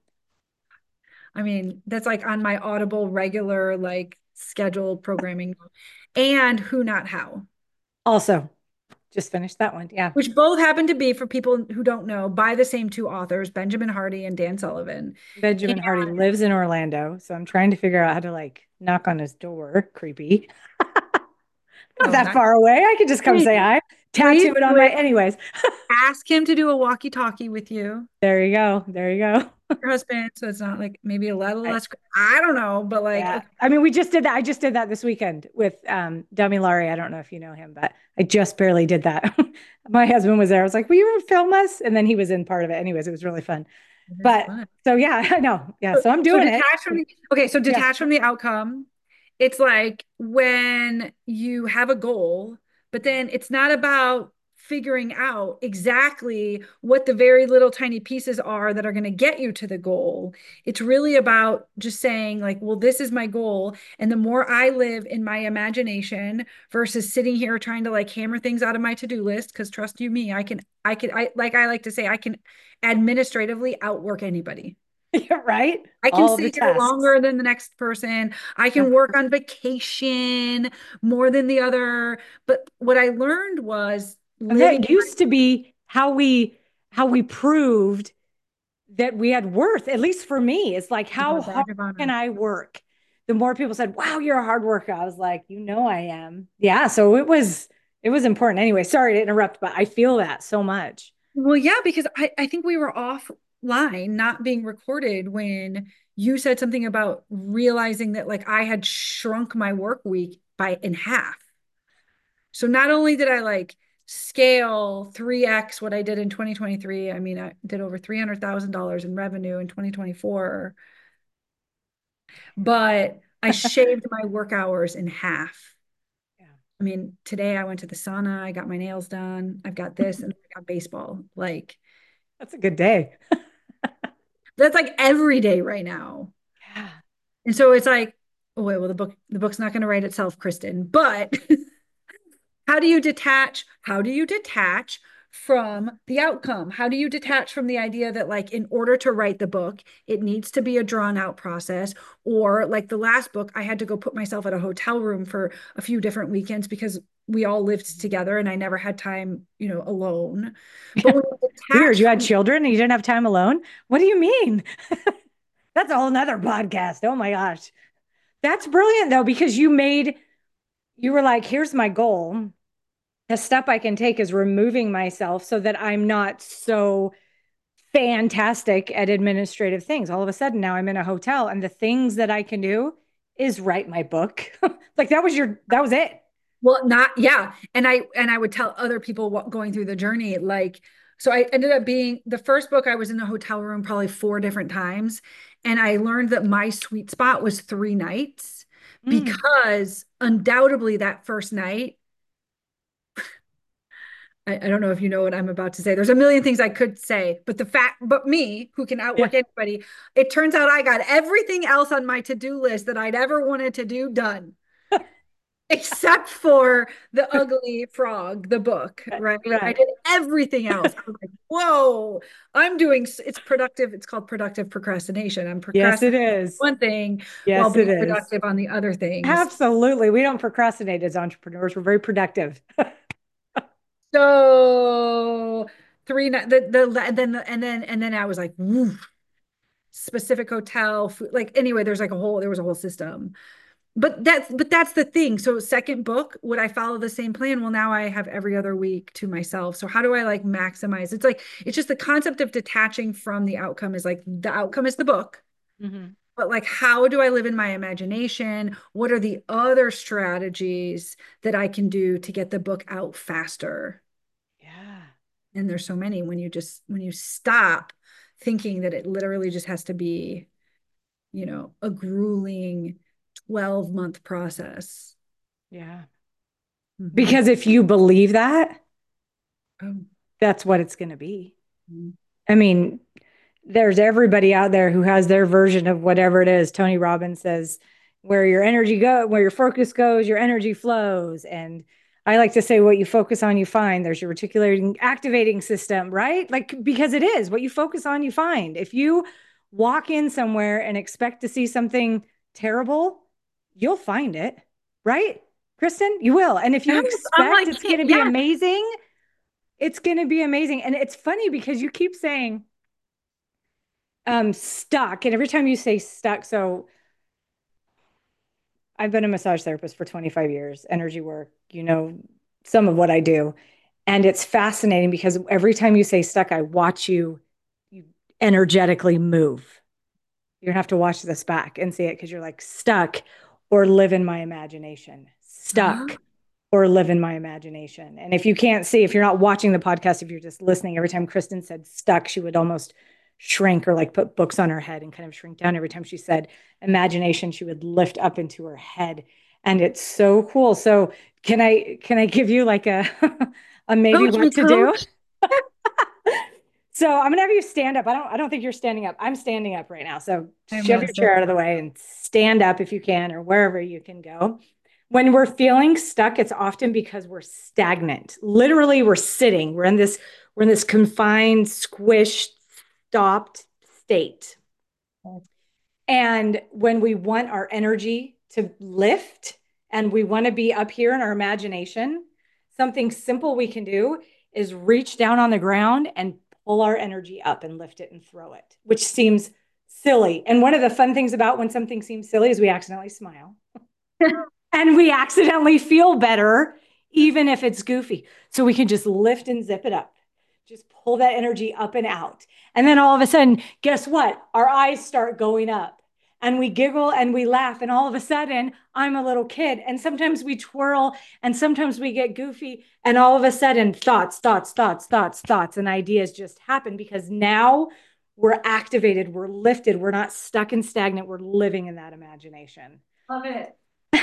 Speaker 1: I mean, that's like on my Audible regular, like scheduled programming, and Who Not How,
Speaker 2: Also, just finished that one. Yeah.
Speaker 1: which both happen to be, for people who don't know, by the same two authors, Benjamin Hardy and Dan Sullivan. And
Speaker 2: Benjamin Hardy lives in Orlando, so I'm trying to figure out how to like knock on his door. Creepy. Not
Speaker 1: oh,
Speaker 2: that
Speaker 1: not
Speaker 2: far away. I could just come
Speaker 1: please,
Speaker 2: say hi.
Speaker 1: please
Speaker 2: Tattoo it on
Speaker 1: do
Speaker 2: my
Speaker 1: it.
Speaker 2: anyways.
Speaker 1: Ask him to do a walkie-talkie with you,
Speaker 2: There you go. There you go.
Speaker 1: your husband, so it's not like maybe a little
Speaker 2: I,
Speaker 1: less. I don't know, but like,
Speaker 2: yeah.
Speaker 1: okay,
Speaker 2: I mean, we just did that. I just did that this weekend with um Demi Laurie. I don't know if you know him, but I just barely did that. My husband was there. I was like, will you film us? And then he was in part of it. Anyways, it was really fun.
Speaker 1: it is
Speaker 2: But
Speaker 1: fun.
Speaker 2: so yeah, I know. Yeah.
Speaker 1: So,
Speaker 2: So I'm
Speaker 1: so
Speaker 2: doing it.
Speaker 1: detach from the okay, so
Speaker 2: Yeah.
Speaker 1: detach from the outcome. It's like when you have a goal, but then it's not about figuring out exactly what the very little tiny pieces are that are going to get you to the goal. It's really about just saying like, well, this is my goal. And the more I live in my imagination versus sitting here trying to like hammer things out of my to-do list, because trust you me, I can, I can, I like I like to say, I can administratively outwork anybody.
Speaker 2: You're right.
Speaker 1: I can
Speaker 2: All of the
Speaker 1: stay here
Speaker 2: tasks.
Speaker 1: longer than the next person. I
Speaker 2: Yep.
Speaker 1: can work on vacation more than the other. But what I learned was
Speaker 2: And
Speaker 1: living
Speaker 2: that used to be how we how we proved that we had worth, at least for me. It's like,
Speaker 1: in
Speaker 2: how
Speaker 1: a
Speaker 2: hard
Speaker 1: badge of
Speaker 2: can
Speaker 1: honor.
Speaker 2: I work? The more people said, wow, you're a hard worker. I was like, you know I am. Yeah. So it was it was important anyway. Sorry to interrupt, but I feel that so much.
Speaker 1: Well, yeah, because I, I think we were offline, not being recorded when you said something about realizing that like I had shrunk my work week by in half. So not only did I like scale three X what I did in twenty twenty-three, I mean, I did over three hundred thousand dollars in revenue in twenty twenty-four, but I shaved my work hours in half.
Speaker 2: Yeah.
Speaker 1: I mean, today I went to the sauna, I got my nails done, I've got this, and I got baseball. Like,
Speaker 2: That's a good day.
Speaker 1: that's like every day right now.
Speaker 2: Yeah.
Speaker 1: And so it's like, oh wait, well, the book, the book's not going to write itself, Kristen, but how do you detach? How do you detach from the outcome? How do you detach from the idea that, like, in order to write the book, it needs to be a drawn out process? Or, like the last book, I had to go put myself at a hotel room for a few different weekends because we all lived together and I never had time, you know, alone. But when you
Speaker 2: Weird.
Speaker 1: detach
Speaker 2: You had
Speaker 1: from,
Speaker 2: children and you didn't have time alone. What do you mean? That's a whole nother podcast. Oh my gosh. That's brilliant though, because you made, you were like, here's my goal. A step I can take is removing myself so that I'm not so fantastic at administrative things. All of a sudden, now I'm in a hotel, and the things that I can do is write my book. Like that was your, that was it.
Speaker 1: Well, not yeah. And I and I would tell other people what going through the journey, like, so I ended up being the first book. I was in a hotel room probably four different times. And I learned that my sweet spot was three nights
Speaker 2: Mm.
Speaker 1: because undoubtedly that first night, I, I don't know if you know what I'm about to say. There's a million things I could say, but the fact, but me, who can
Speaker 2: Yeah.
Speaker 1: outwork anybody, it turns out I got everything else on my to-do list that I'd ever wanted to do done, except for the ugly frog, the book,
Speaker 2: Right.
Speaker 1: right? I
Speaker 2: Right.
Speaker 1: did everything else. I was like, whoa, I'm doing, it's productive. It's called productive procrastination. I'm
Speaker 2: Yes, it
Speaker 1: procrastinating
Speaker 2: is.
Speaker 1: one thing while
Speaker 2: Yes, it
Speaker 1: being
Speaker 2: is.
Speaker 1: productive on the other things.
Speaker 2: Absolutely. We don't procrastinate as entrepreneurs. We're very productive.
Speaker 1: So three, ni- the, the, then, the, and then, and then I was like, woof, specific hotel, food, like anyway, there's like a whole, there was a whole system. But that's but that's the thing. So second book, would I follow the same plan? Well, now I have every other week to myself. So how do I like maximize? It's like it's just the concept of detaching from the outcome is like the outcome is the book.
Speaker 2: Mhm.
Speaker 1: But like how do I live in my imagination? What are the other strategies that I can do to get the book out faster?
Speaker 2: Yeah.
Speaker 1: And there's so many when you just when you stop thinking that it literally just has to be, you know, a grueling twelve month process.
Speaker 2: Yeah.
Speaker 1: Mhm.
Speaker 2: Because if you believe that,
Speaker 1: Oh,
Speaker 2: that's what it's going to be.
Speaker 1: mm.
Speaker 2: I mean, there's everybody out there who has their version of whatever it is. Tony Robbins says, where your energy go, where your focus goes, your energy flows. And I like to say, what you focus on, you find. There's your reticulating activating system, right? Like, because it is what you focus on, you find. If you walk in somewhere and expect to see something terrible, you'll find it, right? Kristen, you will. And if you
Speaker 1: Yes, I'm
Speaker 2: expect
Speaker 1: like,
Speaker 2: it's going to be
Speaker 1: yes.
Speaker 2: amazing, it's going to be amazing. And it's funny because you keep saying, um, stuck. And every time you say stuck, so I've been a massage therapist for twenty-five years, energy work, you know, some of what I do. And it's fascinating because every time you say stuck, I watch you, you energetically move. You're gonna have to watch this back and see it because you're like stuck or live in my imagination,
Speaker 1: Huh?
Speaker 2: stuck or live in my imagination. And if you can't see, if you're not watching the podcast, if you're just listening, every time Kristen said stuck, she would almost shrink or like put books on her head and kind of shrink down. Every time she said imagination, she would lift up into her head. And it's so cool. So can I can I give you like a a maybe
Speaker 1: Coach
Speaker 2: what
Speaker 1: me,
Speaker 2: to do?
Speaker 1: coach.
Speaker 2: So I'm gonna have you stand up. I don't I don't think you're standing up. I'm standing up right now. So
Speaker 1: I'm
Speaker 2: shove
Speaker 1: not
Speaker 2: your chair
Speaker 1: standing
Speaker 2: out of the
Speaker 1: up.
Speaker 2: way and stand up if you can, or wherever you can go. When we're feeling stuck, it's often because we're stagnant. Literally, we're sitting. We're in this, we're in this confined, squished, stopped state. And when we want our energy to lift and we want to be up here in our imagination, something simple we can do is reach down on the ground and pull our energy up and lift it and throw it, which seems silly. And one of the fun things about when something seems silly is we accidentally smile and we accidentally feel better, even if it's goofy. So we can just lift and zip it up, just pull that energy up and out. And then all of a sudden, guess what? Our eyes start going up and we giggle and we laugh. And all of a sudden, I'm a little kid. And sometimes we twirl and sometimes we get goofy. And all of a sudden, thoughts, thoughts, thoughts, thoughts, thoughts, and ideas just happen because now we're activated, we're lifted, we're not stuck and stagnant, we're living in that imagination.
Speaker 1: Love it.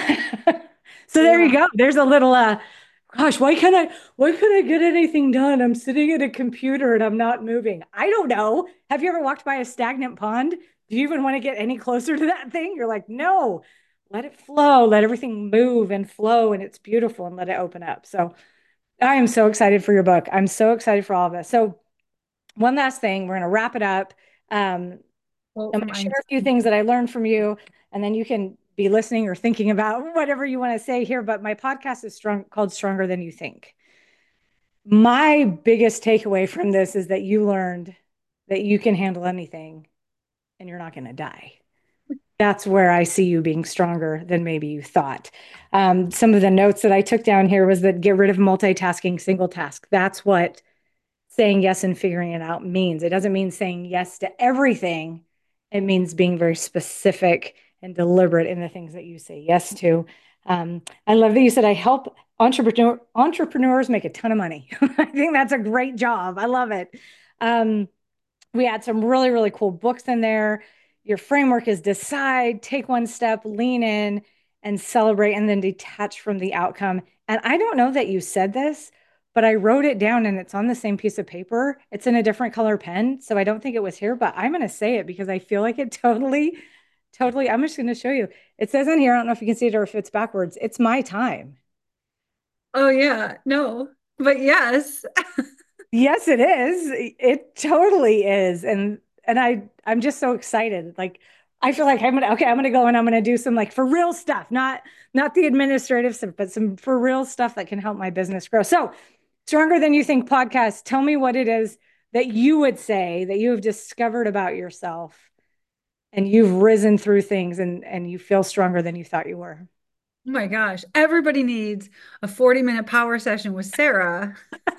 Speaker 2: So there you
Speaker 1: Yeah.
Speaker 2: go. There's a little uh gosh, why can't I why can't I get anything done? I'm sitting at a computer and I'm not moving. I don't know. Have you ever walked by a stagnant pond? Do you even want to get any closer to that thing? You're like, no, let it flow, let everything move and flow, and it's beautiful and let it open up. So I am so excited for your book. I'm so excited for all of us. So one last thing, we're going to wrap it up. Um,
Speaker 1: Quote
Speaker 2: I'm going
Speaker 1: from
Speaker 2: to share a few
Speaker 1: Einstein.
Speaker 2: things that I learned from you, and then you can be listening or thinking about whatever you want to say here. But my podcast is strong, called Stronger Than You Think. My biggest takeaway from this is that you learned that you can handle anything and you're not going to die. That's where I see you being stronger than maybe you thought. Um, some of the notes that I took down here was that get rid of multitasking, single task. That's what saying yes and figuring it out means. It doesn't mean saying yes to everything. It means being very specific and deliberate in the things that you say yes to. Um, I love that you said I help entrepreneur entrepreneurs make a ton of money. I think that's a great job. I love it. Um, we had some really, really cool books in there. Your framework is decide, take one step, lean in, and celebrate, and then detach from the outcome. And I don't know that you said this, but I wrote it down and it's on the same piece of paper. It's in a different color pen. So I don't think it was here, but I'm going to say it because I feel like it totally, totally. I'm just going to show you. It says in here, I don't know if you can see it or if it's backwards. It's my time.
Speaker 1: Oh yeah, no, but yes.
Speaker 2: Yes, it is. It totally is. And and I I'm just so excited. Like I feel like I'm gonna okay, I'm gonna go and I'm gonna do some like for real stuff, not not the administrative stuff, but some for real stuff that can help my business grow. So Stronger Than You Think podcast, tell me what it is that you would say that you have discovered about yourself and you've risen through things and and you feel stronger than you thought you were.
Speaker 1: Oh my gosh, everybody needs a forty minute power session with Sarah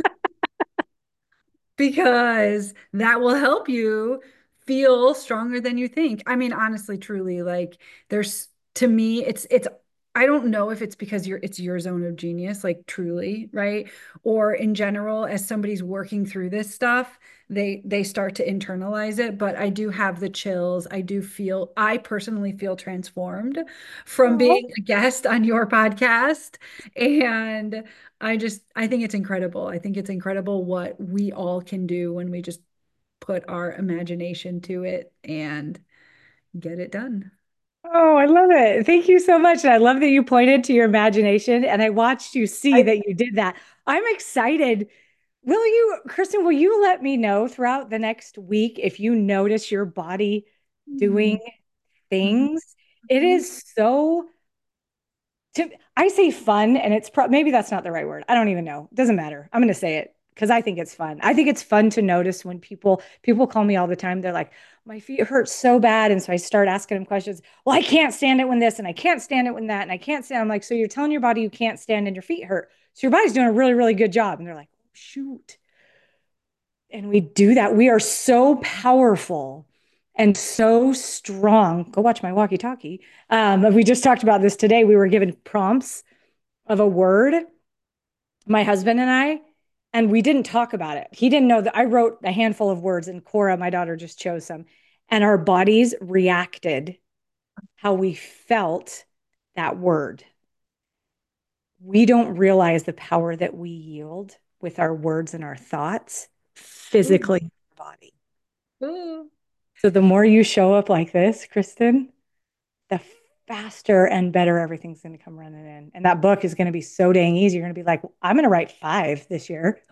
Speaker 1: because that will help you feel stronger than you think. I mean, honestly, truly, like there's to me, it's it's I don't know if it's because you're it's your zone of genius, like truly, right? Or in general, as somebody's working through this stuff, they they start to internalize it. But I do have the chills. I do feel, I personally feel transformed from
Speaker 2: Oh,
Speaker 1: being a guest on your podcast. And I just, I think it's incredible. I think it's incredible what we all can do when we just put our imagination to it and get it done.
Speaker 2: oh, I love it. Thank you so much. And I love that you pointed to your imagination and I watched you see
Speaker 1: I,
Speaker 2: that you did that. I'm excited. Will you, Kristen, will you let me know throughout the next week if you notice your body doing
Speaker 1: Mhm,
Speaker 2: things? It
Speaker 1: mhm.
Speaker 2: is so to I say fun, and it's pro maybe that's not the right word. I don't even know. It doesn't matter. I'm going to say it because I think it's fun. I think it's fun to notice when people people call me all the time. They're like, my feet hurt so bad, and so I start asking them questions. Well, I can't stand it when this, and I can't stand it when that, and I can't stand. I'm like, so you're telling your body you can't stand, and your feet hurt. So your body's doing a really, really good job. And they're like, oh, shoot. And we do that. We are so powerful and so strong. Go watch my walkie-talkie. Um, we just talked about this today. We were given prompts of a word, my husband and I, and we didn't talk about it. He didn't know that I wrote a handful of words, and Cora, my daughter, just chose some. And our bodies reacted how we felt that word. We don't realize the power that we yield with our words and our thoughts
Speaker 1: Ooh,
Speaker 2: physically in our body.
Speaker 1: ooh.
Speaker 2: So the more you show up like this, Kristen, the faster and better everything's going to come running in. And that book is going to be so dang easy. You're going to be like, I'm going to write five this year.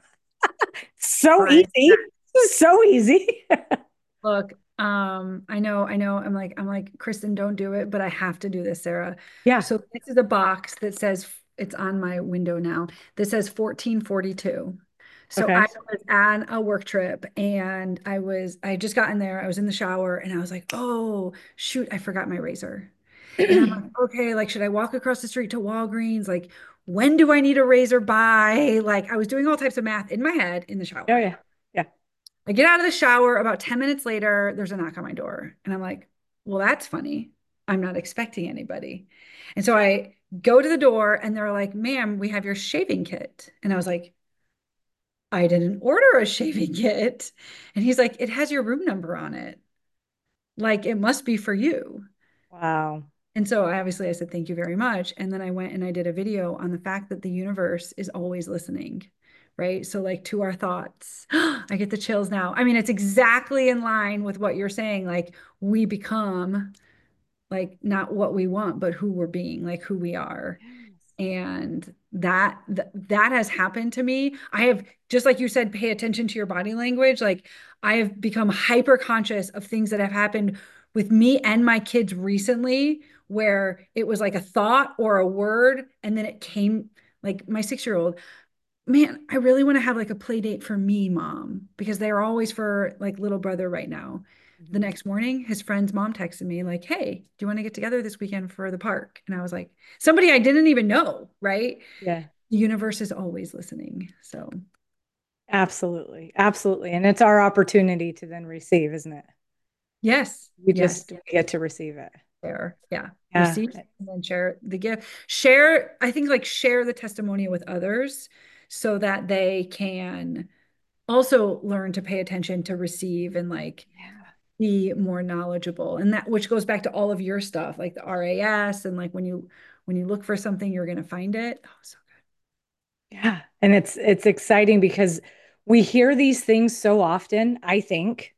Speaker 2: So
Speaker 1: Right.
Speaker 2: easy. So easy.
Speaker 1: Look, um, I know, I know, I'm like, I'm like, Kristen, don't do it, but I have to do this, Sarah.
Speaker 2: Yeah.
Speaker 1: So this is a box that says it's on my window now that says fourteen forty-two. So
Speaker 2: Okay.
Speaker 1: I was on a work trip and I was, I just got in there, I was in the shower and I was like, oh, shoot, I forgot my razor. And I'm like, okay, like, should I walk across the street to Walgreens? Like, when do I need a razor by? Like, I was doing all types of math in my head in the
Speaker 2: Oh,
Speaker 1: shower.
Speaker 2: yeah. Yeah.
Speaker 1: I get out of the shower about ten minutes later, there's a knock on my door. And I'm like, well, that's funny. I'm not expecting anybody. And so I go to the door and they're like, ma'am, we have your shaving kit. And I was like, I didn't order a shaving kit. And he's like, it has your room number on it. Like, it must be for you.
Speaker 2: Wow.
Speaker 1: And so I obviously I said thank you very much. And then I went and I did a video on the fact that the universe is always listening, right? So like to our thoughts. I get the chills now. I mean, it's exactly in line with what you're saying. Like we become like not what we want, but who we're being, like who we are.
Speaker 2: Yes.
Speaker 1: And that th that has happened to me. I have, just like you said, pay attention to your body language. Like I have become hyper conscious of things that have happened with me and my kids recently, where it was like a thought or a word, and then it came, like my six-year-old, man, I really want to have like a play date for me, mom, because they're always for like little brother right now. The
Speaker 2: Mhm.
Speaker 1: next morning, his friend's mom texted me, like, hey, do you want to get together this weekend for the park? And I was like, somebody I didn't even know, right?
Speaker 2: Yeah.
Speaker 1: The universe is always listening. So,
Speaker 2: Absolutely. Absolutely. And it's our opportunity to then receive, isn't it?
Speaker 1: Yes,
Speaker 2: We just
Speaker 1: yes.
Speaker 2: we get to receive it.
Speaker 1: Share. Yeah.
Speaker 2: Yeah.
Speaker 1: Receive and then share the gift. Share, I think like share the testimonial with others so that they can also learn to pay attention to receive and like
Speaker 2: Yeah.
Speaker 1: be more knowledgeable. And that which goes back to all of your stuff, like the R A S and like when you when you look for something, you're gonna find it. Oh, so
Speaker 2: Yeah. And it's it's exciting because we hear these things so often, I think.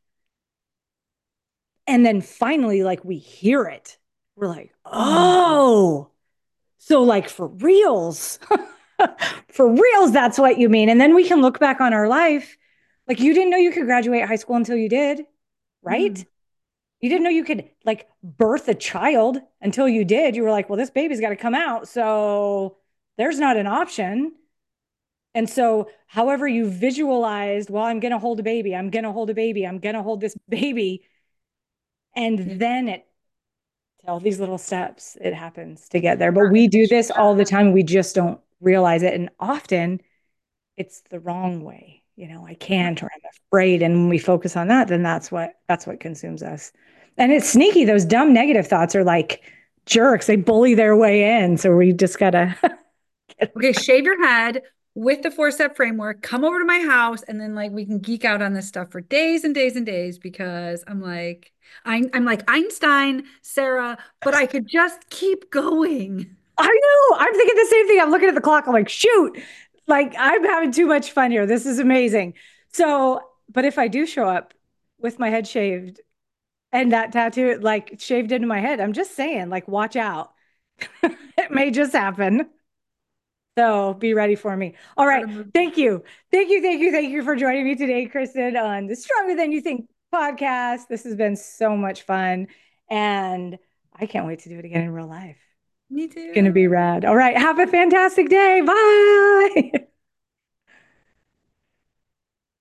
Speaker 2: And then finally, like we hear it. We're like,
Speaker 1: good. Mhm.
Speaker 2: oh, so like for reals. For reals, that's what you mean. And then we can look back on our life. Like you didn't know you could graduate high school until you did, right?
Speaker 1: Mm.
Speaker 2: You didn't know you could like birth a child until you did. You were like, well, this baby's got to come out. So there's not an option. And so, however you visualized, well, I'm going to hold a baby, I'm going to hold a baby, I'm going to hold this baby.
Speaker 1: Yeah.
Speaker 2: And then it, all these little steps, it happens to get there. But we do this all the time. We just don't realize it. And often it's the wrong way. You know, I can't or I'm afraid. And when we focus on that, then that's what that's what consumes us. And it's sneaky. Those dumb negative thoughts are like jerks. They bully their way in. So we just gotta get
Speaker 1: Okay, shave your head with the four step framework. Come over to my house, and then like we can geek out on this stuff for days and days and days because I'm like I'm, I'm like Einstein, Sarah, but I could just keep going.
Speaker 2: I know. I'm thinking the same thing. I'm looking at the clock. I'm like, shoot, like I'm having too much fun here. This is amazing. So, but if I do show up with my head shaved and that tattoo like shaved into my head, I'm just saying, like, watch out. It may just happen. So be ready for me. All right. Thank you. Thank you. Thank you. Thank you for joining me today, Kristen, on the Stronger Than You Think podcast. This has been so much fun. And I can't wait to do it again in real life.
Speaker 1: Me
Speaker 2: It's going to be
Speaker 1: too.
Speaker 2: rad. All right. Have a fantastic day. Bye.